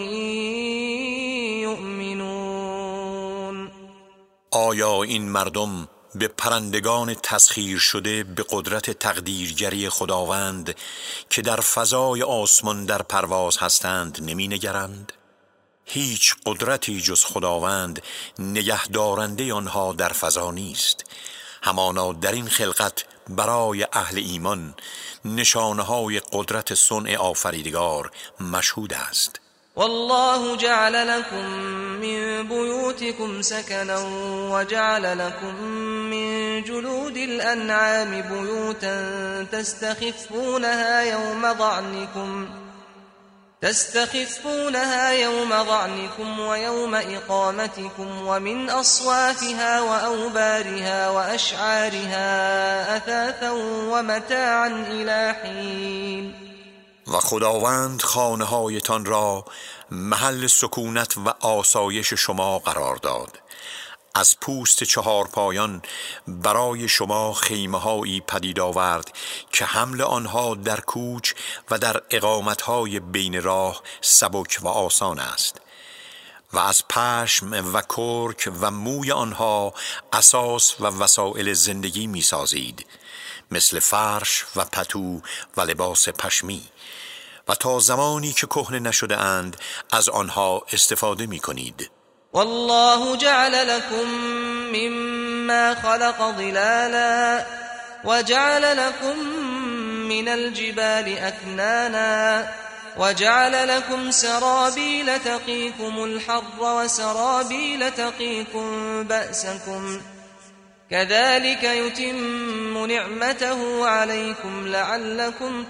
يؤمنون. آیا این مردم به پرندگان تسخیر شده به قدرت تقدیرگری خداوند که در فضای آسمان در پرواز هستند نمی نگرند؟ هیچ قدرتی جز خداوند نگهدارنده آنها در فضا نیست. همانا در این خلقت برای اهل ایمان نشانه‌های قدرت صنع آفریدگار مشهود است. والله جعل لكم من بيوتكم سكنا وجعل لكم من جلود الأنعام بيوتا تستخفونها يوم ظعنكم تستخفونها يوم ظعنكم ويوم إقامتكم ومن أصوافها وأوبارها وأشعارها أثاثا ومتاعا إلى حين. و خداوند خانه هایتان را محل سکونت و آسایش شما قرار داد. از پوست چهار پایان برای شما خیمه هایی پدید آورد که حمل آنها در کوچ و در اقامتهای بین راه سبک و آسان است. و از پشم و کرک و موی آنها اساس و وسایل زندگی می سازید، مثل فرش و پتو و لباس پشمی، و تا زمانی که کهنه نشده اند از آنها استفاده می کنید. والله جعل لكم مما خلق ظلالا وجعل لكم من الجبال أكنانا وجعل لكم سرابيل تقيكم الحر وسرابيل تقيكم بأسكم كذلك يتم نعمته عليكم لعلكم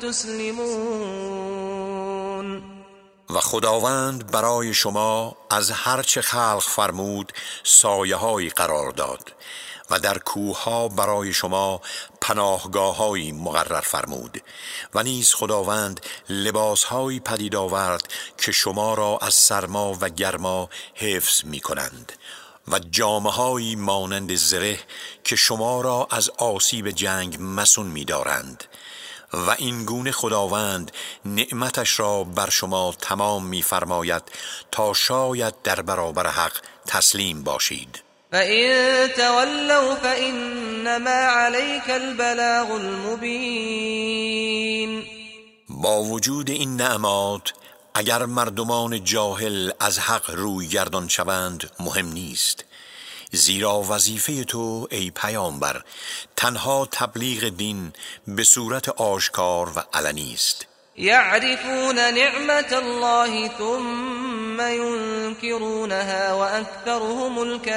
تسلمون. و خداوند برای شما از هر چه خلق فرمود سایه هایی قرار داد و در کوه ها برای شما پناهگاه هایی مقرر فرمود و نیز خداوند لباس هایی پدید آورد که شما را از سرما و گرما حفظ می کنند و جامه هایی مانند زره که شما را از آسیب جنگ مسون می دارند. و این گونه خداوند نعمتش را بر شما تمام می فرماید تا شاید در برابر حق تسلیم باشید. فَإِن تَوَلَّوْا فَإِنَّمَا عَلَيْكَ الْبَلَاغُ الْمُبِينُ. با وجود این نعمات اگر مردمان جاهل از حق روی گردان شوند مهم نیست، زیرا وظیفه تو ای پیامبر تنها تبلیغ دین به صورت آشکار و علنی است. یعرفون نعمت الله ثم ينكرونها واکثرهم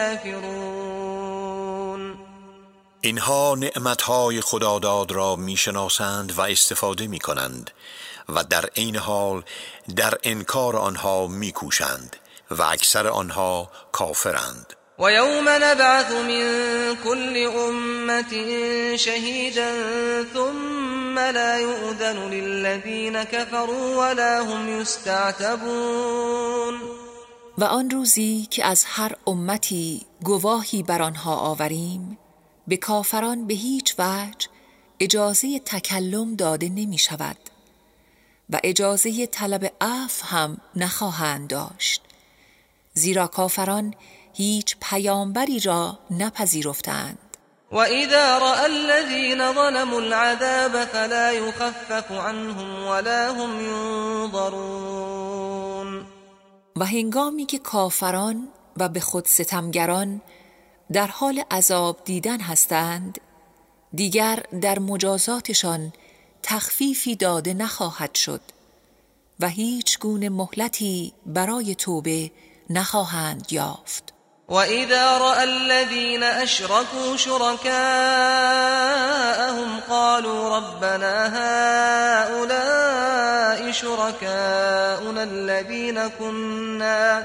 الكافرون. اینها نعمتهای خداداد را میشناسند و استفاده میکنند و در عین حال در انکار آنها میکوشند و اکثر آنها کافرند. وَيَوْمَ نَبْعَثُ مِنْ كُلِّ أُمَّةٍ شَهِيدًا ثُمَّ لَا يُؤْذَنُ لِلَّذِينَ كَفَرُوا وَلَا هُمْ يُسْتَعْتَبُونَ. و آن روزی که از هر امتی گواهی بر آنها آوریم، به کافران به هیچ وجه اجازه تکلم داده نمی شود و اجازه طلب عفو هم نخواهند داشت، زیرا کافران هیچ پیامبری را نپذیرفتند. و اذا رأى الذين ظلموا العذاب فلا يخفف عنهم ولا هم ينظرون. و هنگامی که کافران و به خود ستمگران در حال عذاب دیدن هستند، دیگر در مجازاتشان تخفیفی داده نخواهد شد و هیچ گونه مهلتی برای توبه نخواهند یافت. وَإِذَا رَأَى الَّذِينَ أَشْرَكُوا شُرَكَاءَهُمْ قَالُوا رَبَّنَا هَؤُلَاءِ شُرَكَاؤُنَا الَّذِينَ كُنَّا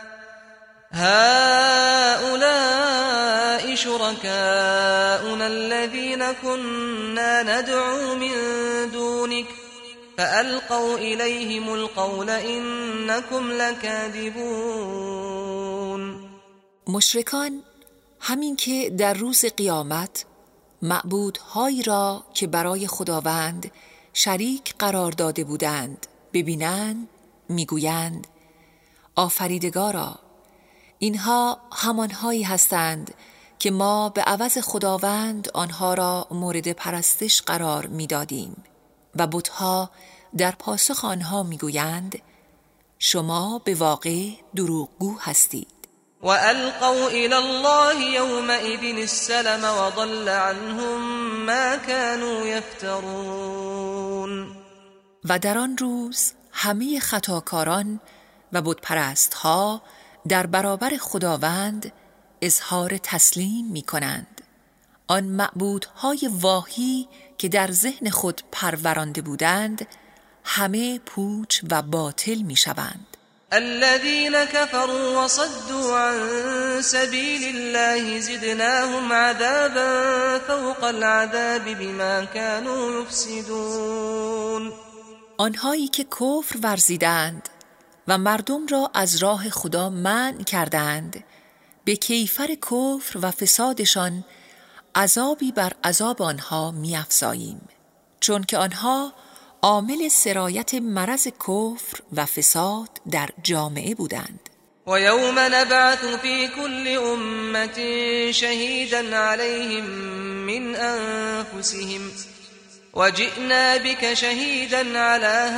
هَؤُلَاءِ شُرَكَاؤُنَا الَّذِينَ كُنَّا نَدْعُو مِن دُونِكَ فَأَلْقَوْا إِلَيْهِمُ الْقَوْلَ إِنَّكُمْ لَكَاذِبُونَ. مشرکان همین که در روز قیامت معبودهایی را که برای خداوند شریک قرار داده بودند ببینند، میگویند آفریدگارا، اینها همانهایی هستند که ما به عوض خداوند آنها را مورد پرستش قرار میدادیم. و بتها در پاسخ آنها میگویند شما به واقع دروغگو هستید. وَأَلْقَوْا إِلَى اللَّهِ يَوْمَئِذٍ السَّلَمَ وَضَلَّ عَنْهُمْ مَا كَانُوا يَفْتَرُونَ. و در آن روز همه خطاکاران و بتپرستها در برابر خداوند اظهار تسلیم می کنند. آن معبودهای واهی که در ذهن خود پرورانده بودند همه پوچ و باطل می شوند. الذين كفروا وصدوا عن سبيل الله زدناهم عذابا فوق العذاب بما كانوا يفسدون. آنهایی که کفر ورزیدند و مردم را از راه خدا منع کردند، به کیفر کفر و فسادشان عذابی بر عذاب آنها می‌افزاییم، چون که آنها عامل سرایت مرض کفر و فساد در جامعه بودند. و یوم نبعث فی کل امة شهیدا علیهم من انفسهم وجئنا بك شهيدا على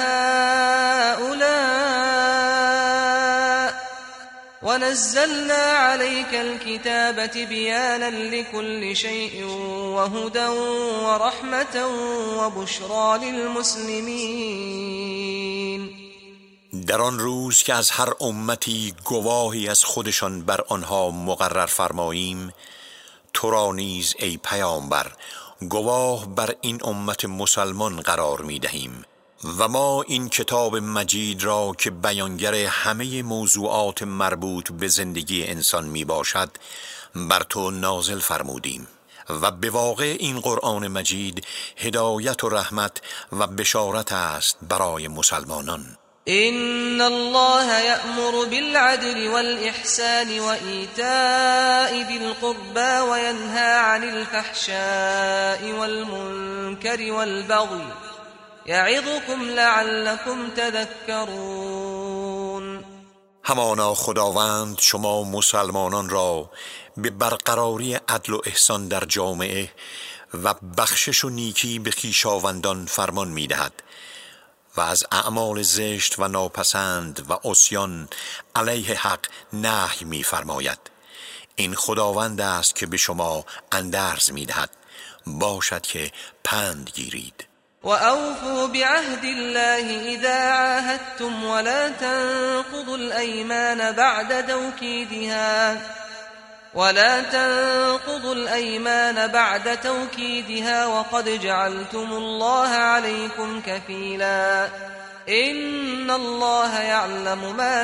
هؤلاء ونزلنا عليك الكتاب تبيانا لكل شيء وهدى ورحمة وبشرى للمسلمين. در آن روز که از هر امتی گواهی از خودشان بر آنها مقرر فرماییم، تو را نیز ای پیامبر گواه بر این امت مسلمان قرار می دهیم و ما این کتاب مجید را که بیانگر همه موضوعات مربوط به زندگی انسان می باشد بر تو نازل فرمودیم و به واقع این قرآن مجید هدایت و رحمت و بشارت است برای مسلمانان. إن الله يأمر بالعدل والإحسان وإيتاء ذي القربى وينهى عن الفحشاء والمنكر والبغي يعظكم لعلكم تذكرون. همانا خداوند شما مسلمانان را به برقراری عدل و احسان در جامعه و بخشش و نیکی به خویشاوندان فرمان می‌دهد و از اعمال زشت و ناپسند و عصیان علیه حق نهی می فرماید. این خداوند است که به شما اندرز می دهد باشد که پند گیرید. و اوفوا بعهد الله اذا عاهدتم ولا تنقضوا الایمان بعد توکیدها ولا تنقضوا الأيمان بعد توكيدها وقد جعلتم الله عليكم كفيلا إن الله يعلم ما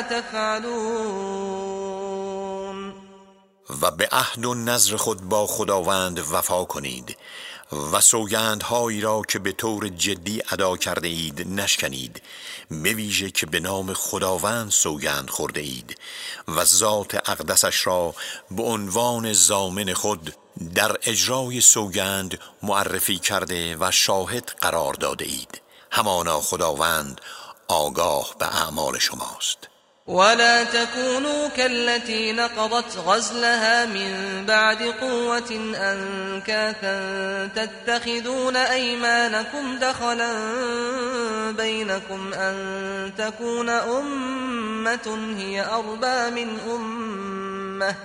تفعلون. و به عهد و نذر خود با خداوند وفا کنید و سوگندهایی را که به طور جدی ادا کرده اید نشکنید، به ویژه که به نام خداوند سوگند خورده اید و ذات اقدسش را به عنوان ضامن خود در اجرای سوگند معرفی کرده و شاهد قرار داده اید. همانا خداوند آگاه به اعمال شماست. ولا تكونوا كالتي نقضت غزلها من بعد قوة أنكاثا تتخذون أيمانكم دخلا بينكم أن تكون أمة هي أربى من أمة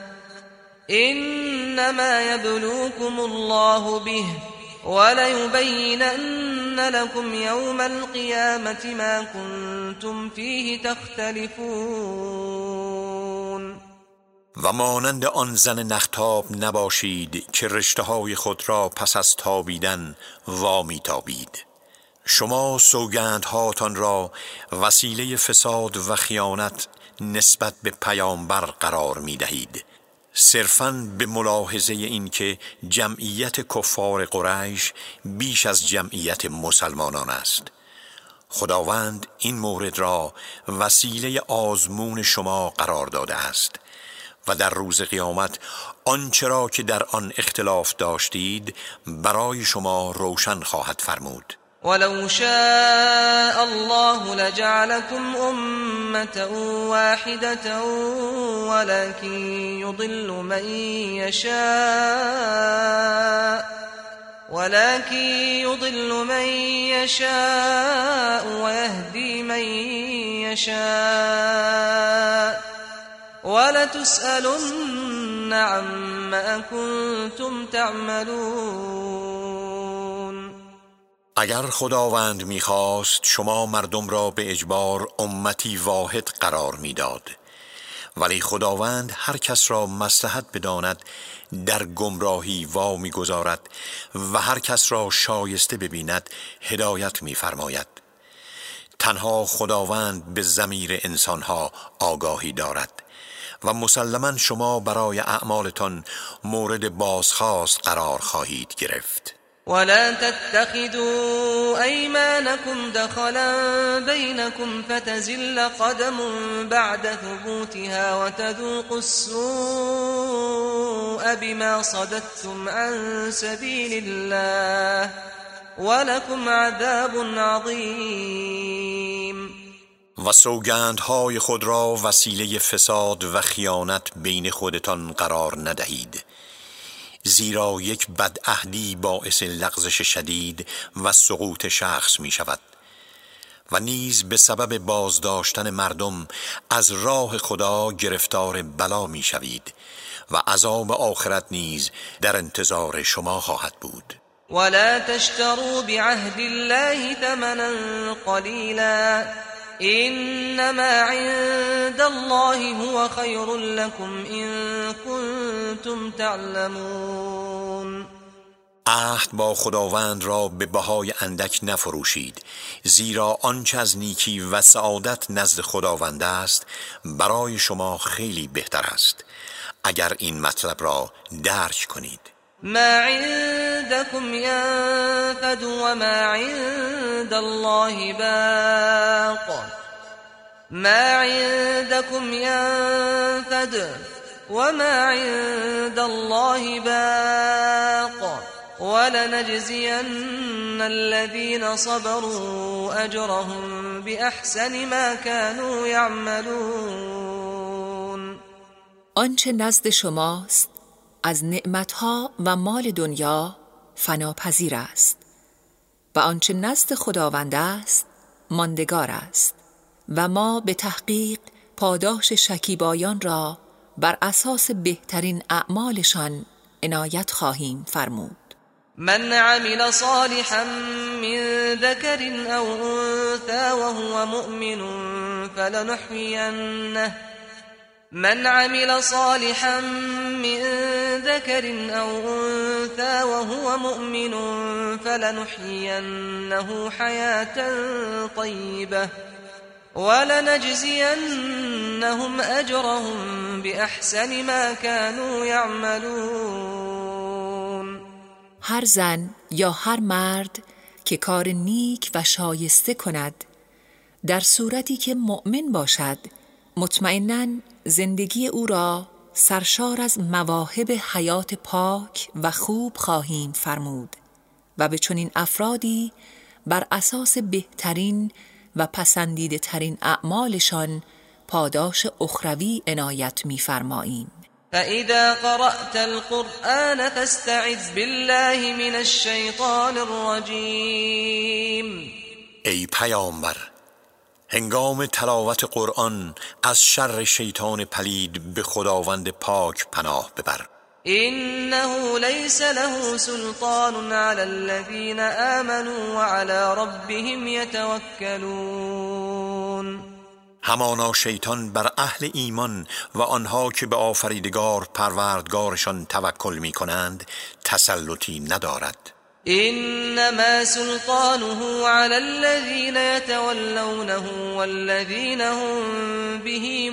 إنما يبلوكم الله به وليبينن لكم يوم القيامة ما كنتم فيه تختلفون. و مانند آن زن نختاب نباشید که رشته های خود را پس از تابیدن وامی تابید. شما سوگندهاتان را وسیله فساد و خیانت نسبت به پیامبر قرار می دهید، صرفاً به ملاحظه این که جمعیت کفار قریش بیش از جمعیت مسلمانان است. خداوند این مورد را وسیله آزمون شما قرار داده است و در روز قیامت آنچه را که در آن اختلاف داشتید برای شما روشن خواهد فرمود. ولو شاء الله لجعلكم أمة واحدة ولكن يضل من يشاء ولكن يضل من يشاء ويهدي من يشاء ولتسألن عما كنتم تعملون. اگر خداوند می‌خواست شما مردم را به اجبار امتی واحد قرار می‌داد، ولی خداوند هر کس را مصلحت بداند در گمراهی وا می‌گذارد و هر کس را شایسته ببیند هدایت می‌فرماید. تنها خداوند به ضمیر انسانها آگاهی دارد و مسلماً شما برای اعمالتان مورد بازخواست قرار خواهید گرفت. ولا تتخذوا أيمانكم دخلا بينكم فتزل قدم بعد ثبوتها وتذوقوا السوء بما صددتم عن سبيل الله ولكم عذاب عظيم. و سوگندهای خود را وسیله فساد و خیانت بین خودتان قرار ندهید، زیرا یک بدعهدی باعث لغزش شدید و سقوط شخص می شود و نیز به سبب بازداشتن مردم از راه خدا گرفتار بلا می شوید و عذاب آخرت نیز در انتظار شما خواهد بود. ولا تشتروا بعهد الله ثمنا قليلا إنما عند الله هو خير لكم إن كنتم تعلمون. عهد با خداوند را به بهای اندک نفروشید، زیرا آنچه از نیکی و سعادت نزد خداوند است برای شما خیلی بهتر است اگر این مطلب را درک کنید. ما عندكم ينفد وما عند الله باق ما عندكم ينفد وما عند الله باق ولنجزين الذين صبروا أجرهم بأحسن ما كانوا يعملون. آنچه نزد شماست از نعمتها و مال دنیا فناپذیر است و آنچه نزد خداوند است ماندگار است و ما به تحقیق پاداش شکیبایان را بر اساس بهترین اعمالشان عنایت خواهیم فرمود. من عمل صالحا من ذكر أو أنثى وهو مؤمن فلنحيينه من عمل صالحا من ذكر أو أنثى وهو مؤمن فلنحيينه حياة طيبة ولنجزينهم أجرهم بأحسن ما كانوا يعملون. هر زن یا هر مرد که کار نیک و شایسته کند در صورتی که مؤمن باشد، مطمئناً زندگی او را سرشار از مواهب حیات پاک و خوب خواهیم فرمود و به چنین افرادی بر اساس بهترین و پسندیده ترین اعمالشان پاداش اخروی عنایت می فرماییم. فإذا قرأت القرآن فاستعذ بالله من الشيطان الرجيم. ای پیامبر، هنگام تلاوت قرآن از شر شیطان پلید به خداوند پاک پناه ببر. إنه ليس له سلطان على الذين آمنوا وعلى ربهم يتوكلون. همانا شیطان بر اهل ایمان و آنها که به آفریدگار پروردگارشان توکل می کنند تسلطی ندارد. إنما سلطانه على الذين يتولونه والذين هم به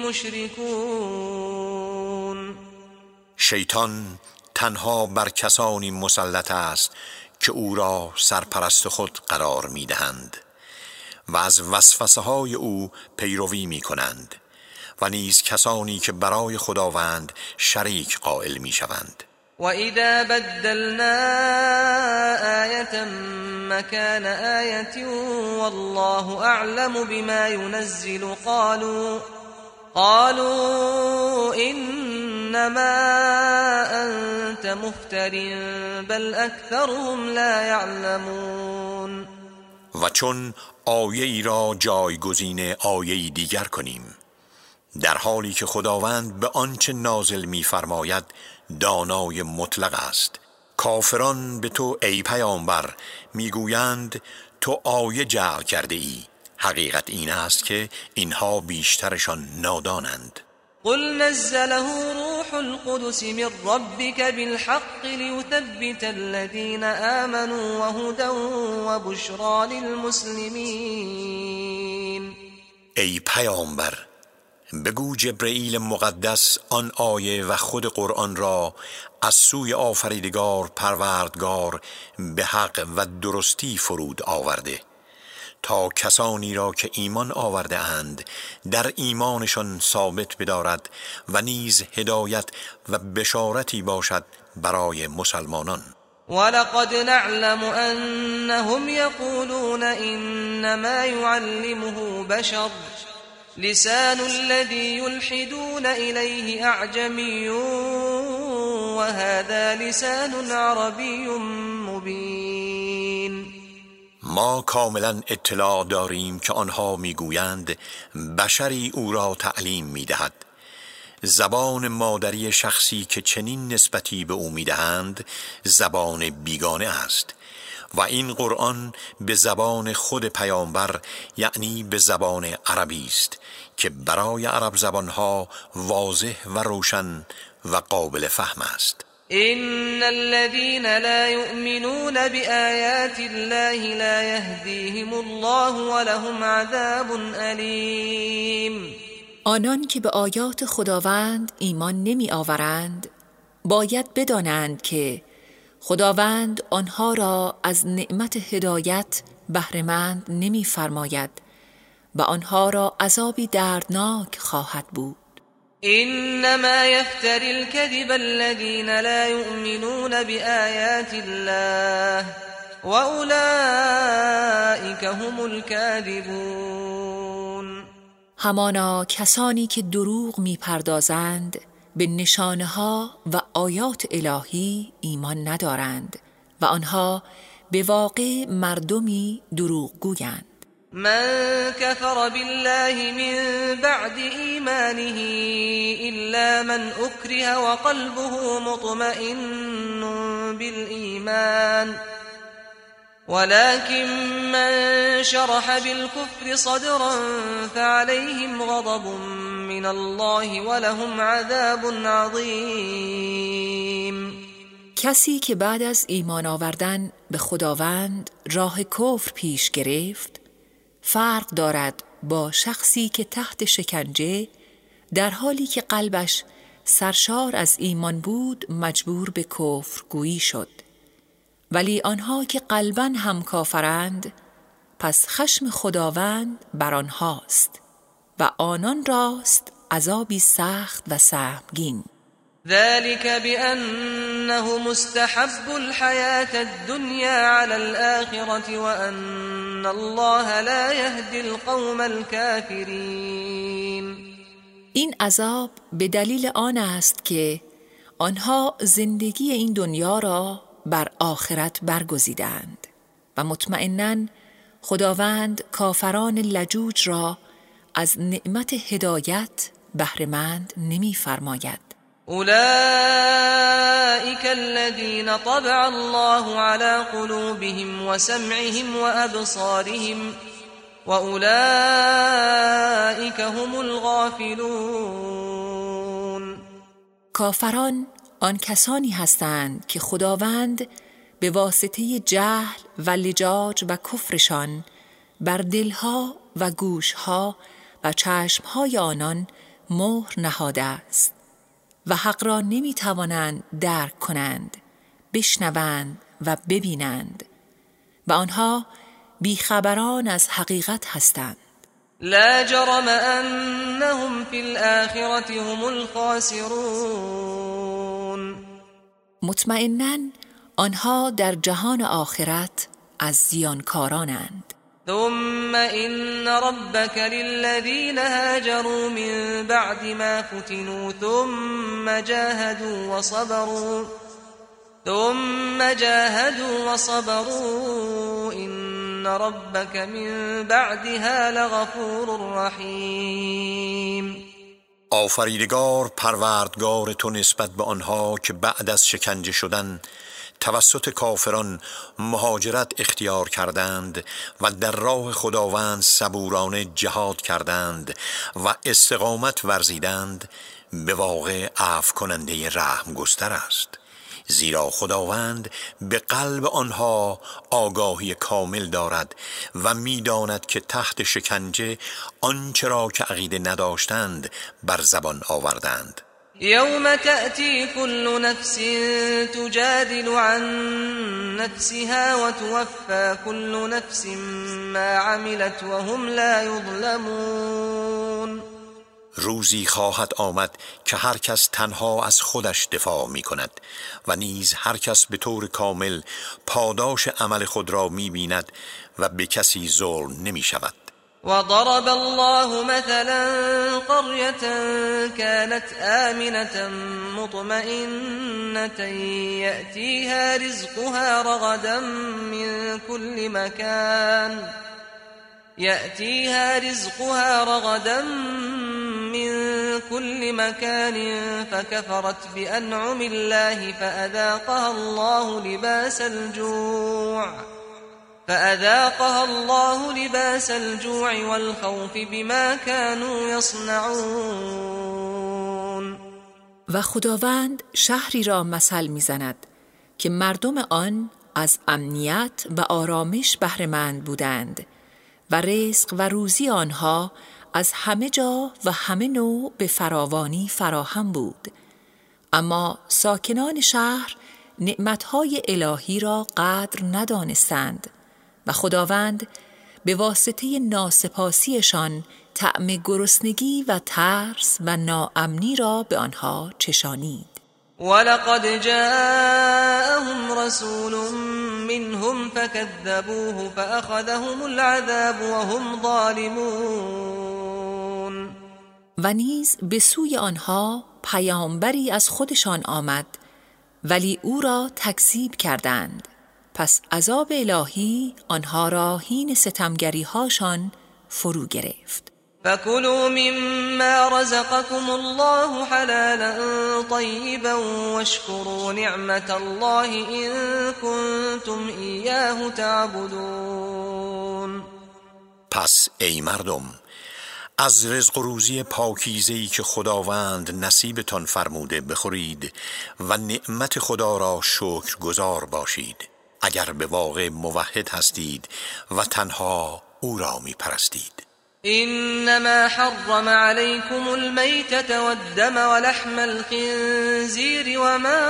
مشركون. شیطان تنها بر کسانی مسلط است که او را سرپرست خود قرار می دهند و از وسوسه های او پیروی می کنند و نیز کسانی که برای خداوند شریک قائل می شوند. وَإِذَا بَدَّلْنَا آيَةً مَكَانَ آيَةٍ وَاللَّهُ أَعْلَمُ بِمَا يُنَزِّلُ قَالُوا قَالُوا إِنَّمَا أَنْتَ مُفْتَرٍ بَلْ أَكْثَرُهُمْ لَا يَعْلَمُونَ. و چون آیه ای را جایگزین آیه دیگر کنیم، در حالی که خداوند به آنچه نازل می‌فرماید دانای مطلق است، کافران به تو ای پیامبر میگویند تو آیه جعل کرده ای. حقیقت این است که اینها بیشترشان نادانند. قل نزله روح القدس من ربك بالحق ليثبت الذين آمنوا وهدى وبشرى للمسلمين. ای پیامبر، بگو جبرئیل مقدس آن آیه و خود قرآن را از سوی آفریدگار پروردگار به حق و درستی فرود آورده تا کسانی را که ایمان آورده اند در ایمانشان ثابت بدارد و نیز هدایت و بشارتی باشد برای مسلمانان. ولقد نعلم أنهم يقولون إنما يعلمه بشر لسان الذي يلحدون إليه أعجمي وهذا لسان عربي مبين. ما کاملا اطلاع داریم که آنها میگویند بشری او را تعلیم میدهد. زبان مادری شخصی که چنین نسبتی به او میدهند زبان بیگانه است و این قرآن به زبان خود پیامبر یعنی به زبان عربی است که برای عرب زبانها واضح و روشن و قابل فهم است. إن الذين لا يؤمنون بآيات الله لا يهديهم الله ولهم عذاب أليم. آنان که به آیات خداوند ایمان نمی آورند باید بدانند که خداوند آنها را از نعمت هدایت بهره‌مند نمی فرماید و آنها را عذابی دردناک خواهد بود. إنما يفتري الكذب الذين لا يؤمنون بآيات الله وأولئك هم الكاذبون. همانا کسانی که دروغ می پردازند به نشانه ها و آیات الهی ایمان ندارند و آنها به واقع مردمی دروغ گویند. من كفر بالله من بعد إيمانه إلا من أكره وقلبه مطمئن بالإيمان ولكن من شرح بالكفر صدرا فعليهم غضب من الله ولهم عذاب عظيم. کسی که بعد از ایمان آوردن به خداوند راه کفر پیش گرفت فرق دارد با شخصی که تحت شکنجه در حالی که قلبش سرشار از ایمان بود مجبور به کفر گویی شد. ولی آنها که قلباً هم کافرند پس خشم خداوند بر آنهاست و آنان راست عذابی سخت و سهمگین. ذلك بأنه مستحب الحياة الدنيا على الآخرة وأن الله لا يهدي القوم الكافرين. این عذاب به دلیل آن است که آنها زندگی این دنیا را بر آخرت برگزیدند و مطمئناً خداوند کافران لجوج را از نعمت هدایت بهره‌مند نمی فرماید. أولئك الذين طبع الله على قلوبهم وسمعهم وأبصارهم وأولئك هم الغافلون. کافران آن کسانی هستند که خداوند به واسطه جهل و لجاج و کفرشان بر دلها و گوشها و چشمهای آنان مهر نهاده است و حق را نمی توانند درک کنند، بشنوند و ببینند و آنها بیخبران از حقیقت هستند. لا جرم انهم فی الآخرة هم الخاسرون. مطمئناً آنها در جهان آخرت از زیانکارانند. ثم إن ربك للذين هاجروا من بعد ما فتنوا ثم جاهدوا وصبروا ثم جاهدوا وصبروا إن ربك من بعدها لغفور رحيم. آفریدگار پروردگار تو نسبت به آنها که بعد از شکنجه شدن توسط کافران مهاجرت اختیار کردند و در راه خداوند صبورانه جهاد کردند و استقامت ورزیدند به واقع عفو کننده رحم گستر است، زیرا خداوند به قلب آنها آگاهی کامل دارد و می‌داند که تحت شکنجه آنچه را که عقیده نداشتند بر زبان آوردند. یوم تأتی كل نفس تجادل عن نفسها وتوفى كل نفس ما عملت وهم لا یظلمون. روزی خواهد آمد که هر کس تنها از خودش دفاع می کند و نیز هر کس به طور کامل پاداش عمل خود را می بیند و به کسی ظلم نمی شود. وضرب الله مثلا قرية كانت آمنة مطمئنة يأتيها رزقها رغدا من كل مكان يأتيها رزقها رغدا من كل مكان فكفرت بأنعم الله فأذاقها الله لباس الجوع فأذاقها الله لباس الجوع والخوف بما كانوا يصنعون. و خداوند شهری را مثل می‌زند که مردم آن از امنیت و آرامش بهره‌مند بودند و رزق و روزی آنها از همه جا و همه نوع به فراوانی فراهم بود، اما ساکنان شهر نعمتهای الهی را قدر ندانستند و خداوند به واسطه ناسپاسیشان طعم گرسنگی و ترس و ناامنی را به آنها چشانید. ولقد جاءهم رسول منهم فكذبوه فأخذهم العذاب وهم ظالمون. و نیز به سوی آنها پیامبری از خودشان آمد ولی او را تکذیب کردند، پس عذاب الهی آنها را حین ستمگری هاشان فرو گرفت. فكلوا مما رزقكم الله حلالا طيبا واشكروا نعمة الله إن كنتم إياه تعبدون. پس ای مردم، از رزق و روزی پاکیزه‌ای که خداوند نصیبتان فرموده بخورید و نعمت خدا را شکر گزار باشید، اگر به واقع موحد هستید و تنها او را می پرستید. إنما حرم عليكم الميتة والدم ولحم الخنزير وما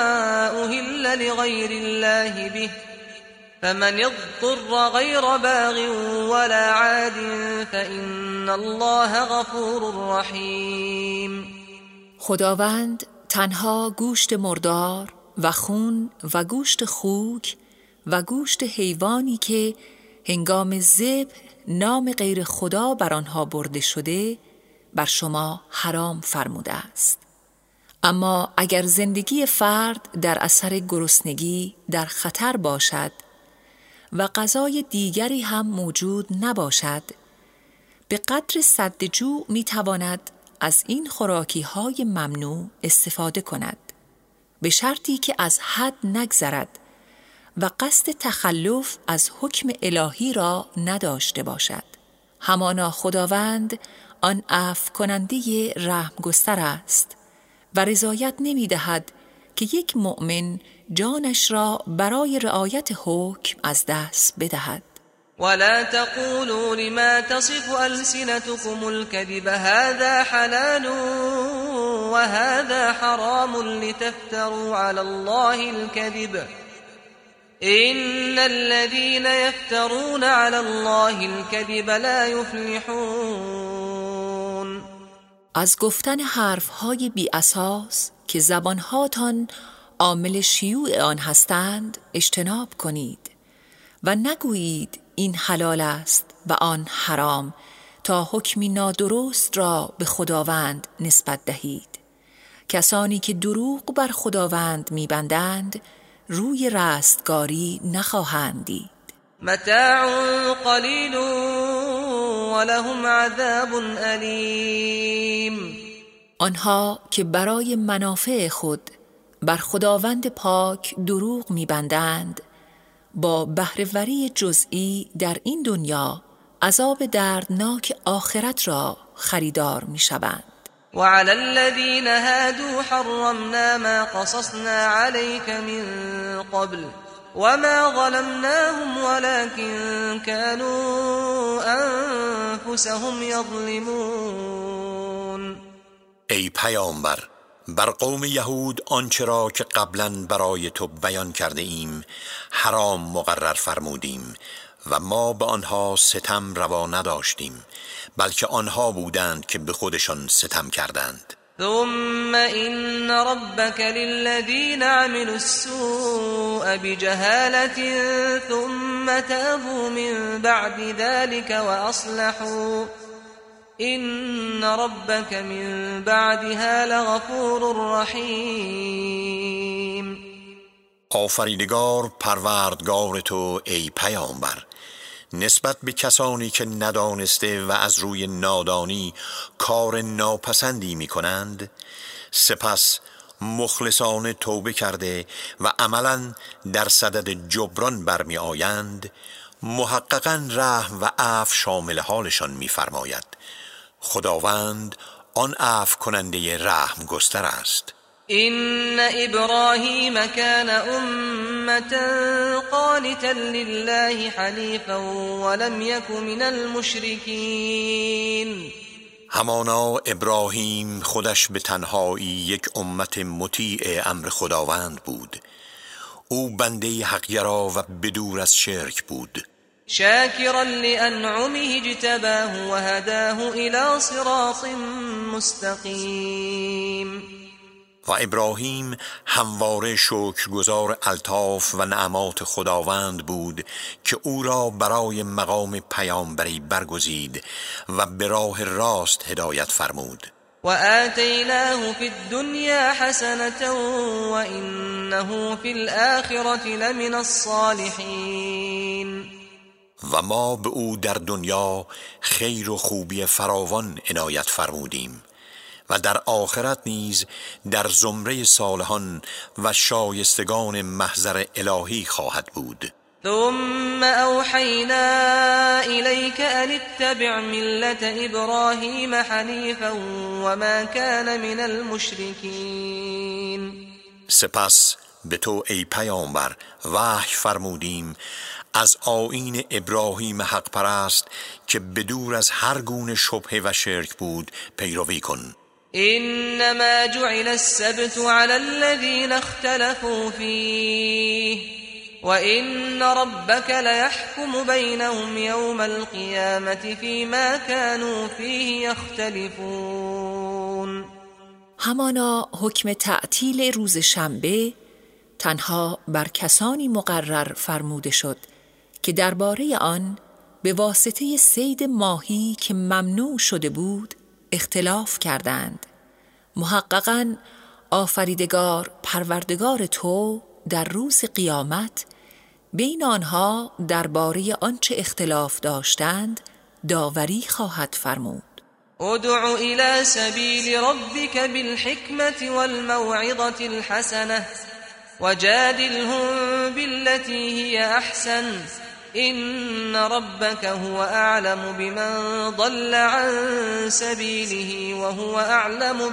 أهل لغير الله به فمن اضطر غير باغ ولا عاد فإن الله غفور رحيم. خداوند تنها گوشت مردار و خون و گوشت خوک و گوشت حیوانی که هنگام ذبح نام غیر خدا بر آنها برده شده بر شما حرام فرموده است. اما اگر زندگی فرد در اثر گرسنگی در خطر باشد و غذای دیگری هم موجود نباشد، به قدر سد جوع می تواند از این خوراکی های ممنوع استفاده کند، به شرطی که از حد نگذرد و قصد تخلف از حکم الهی را نداشته باشد. همانا خداوند آن عفو کننده رحم گستر است و رضایت نمی دهد که یک مؤمن جانش را برای رعایت حکم از دست بدهد. ولا تقولوا لما تصف ألسنتكم الكذب هذا حلال وهذا حرام لتفتروا على الله الكذب إن الذين يفترون على الله الكذب لا يفلحون. از گفتن حرفهای بی اساس که زبانهاتان عامل شیوع آن هستند اجتناب کنید و نگویید این حلال است و آن حرام تا حکمی نادرست را به خداوند نسبت دهید. کسانی که دروغ بر خداوند می‌بندند روی رستگاری نخواهند دید. متاع قلیل ولهم عذاب الیم. آنها که برای منافع خود بر خداوند پاک دروغ می‌بندند با بهره‌وری جزئی در این دنیا عذاب دردناک آخرت را خریدار می‌شوند. وعلى الذين هادوا حرمنا ما قصصنا عليك من قبل وما ظلمناهم ولكن كانوا أنفسهم يظلمون. ای پیامبر، بر قوم یهود آنچه را که قبلا برای تو بیان کرده ایم حرام مقرر فرمودیم و ما به آنها ستم روا نداشتیم، بلکه آنها بودند که به خودشان ستم کردند. ثم إن ربك للذين عملوا السوء بجهالة ثم تابوا من بعد ذلك وأصلحوا إن ربك من بعدها لغفور رحيم. آفریدگار پروردگار تو ای پیامبر نسبت به کسانی که ندانسته و از روی نادانی کار ناپسندی می کنند سپس مخلصانه توبه کرده و عملاً در صدد جبران برمی آیند محققاً رحم و عفو شامل حالشان می فرماید. خداوند آن عفو کننده رحم گستر است. إن إبراهيم كان أمة قانتا لله حنيفا ولم يك من المشركين. همانا ابراهیم خودش به تنهایی یک امت مطیع امر خداوند بود. او بنده حق‌گرا و بدور از شرک بود. شاكرا لأنعمه اجتباه وهداه إلى صراط مستقيم. و ابراهیم همواره شکرگزار الطاف و نعمات خداوند بود که او را برای مقام پیامبری برگزید و به راه راست هدایت فرمود. و آتیناه فی الدنیا حسنة و انه فی الآخرة لمن الصالحین. و ما به او در دنیا خیر و خوبی فراوان عنایت فرمودیم و در آخرت نیز در زمره صالحان و شایستگان محضر الهی خواهد بود. ثم اوحینا الیک ان اتبع ملت ابراهیم حنیفا وما کان من المشرکین. سپس به تو ای پیامبر وحی فرمودیم از آیین ابراهیم حق پرست که بدور از هر گونه شبهه و شرک بود پیروی کن. إنما جعل السبت على الذين اختلفوا فيه وإن ربك ليحكم بينهم يوم القيامة فيما كانوا فيه يختلفون. همانا حکم تعطیل روز شنبه تنها بر کسانی مقرر فرموده شد که درباره آن به واسطه صید ماهی که ممنوع شده بود اختلاف کردند. محققاً آفریدگار پروردگار تو در روز قیامت بین آنها درباره آنچه اختلاف داشتند داوری خواهد فرمود. ادع الى سبیل ربک بالحکمة والموعظة الحسنة وجادلهم بالتي هي احسن إن ربك هو أعلم بمن ضل عن سبيله وهو أعلم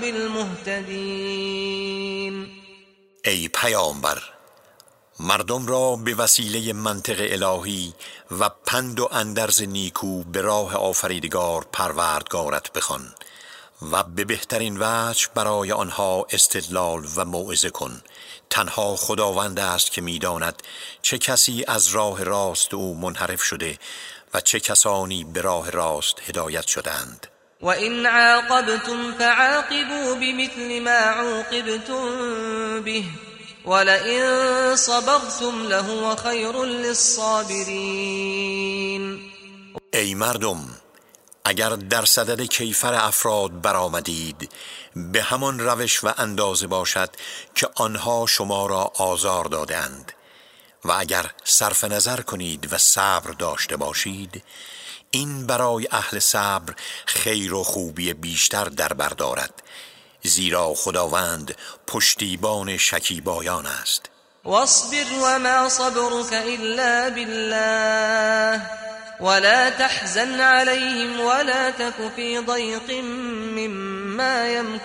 بالمهتدين. ای پیامبر مردم را به وسیله منطق الهی و پند و اندرز نیکو به راه آفریدگار پروردگارت بخوان و به بهترین وجه برای آنها استدلال و موعظه کن. تنها خداوند است که می‌داند چه کسی از راه راست او منحرف شده و چه کسانی به راه راست هدایت شدند. و ان عاقبتم فعاقبوا بمثل ما عوقبتم به ولئن صبرتم لهو خیر للصابرین. ای مردم اگر در صدد کیفر افراد برآمدید به همان روش و اندازه باشد که آنها شما را آزار دادند و اگر صرف نظر کنید و صبر داشته باشید این برای اهل صبر خیر و خوبی بیشتر در بر دارد، زیرا خداوند پشتیبان شکیبایان است. واصبر وما صبرك الا بالله ولا تحزن عليهم ولا تك في ضيق مما ما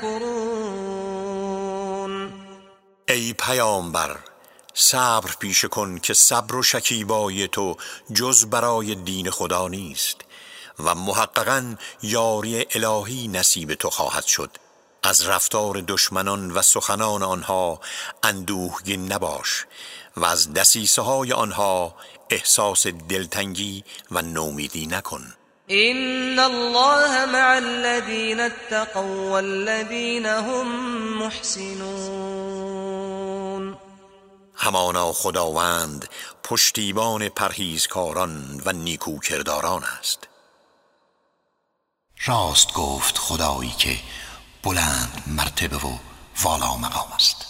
يمكرون. ای پیامبر، صبر پیشه کن که صبر و شکیبایی تو جز برای دین خدا نیست و محققاً یاری الهی نصیب تو خواهد شد. از رفتار دشمنان و سخنان آنها اندوهگین نباش و از دسیسه های آنها احساس دلتنگی و نومیدی نکن. إن الله مع الذين اتقوا والذين هم محسنون. همانا خداوند پشتیبان پرهیزکاران و نیکوکرداران است. راست گفت خدایی که بلند مرتبه و والا مقام است.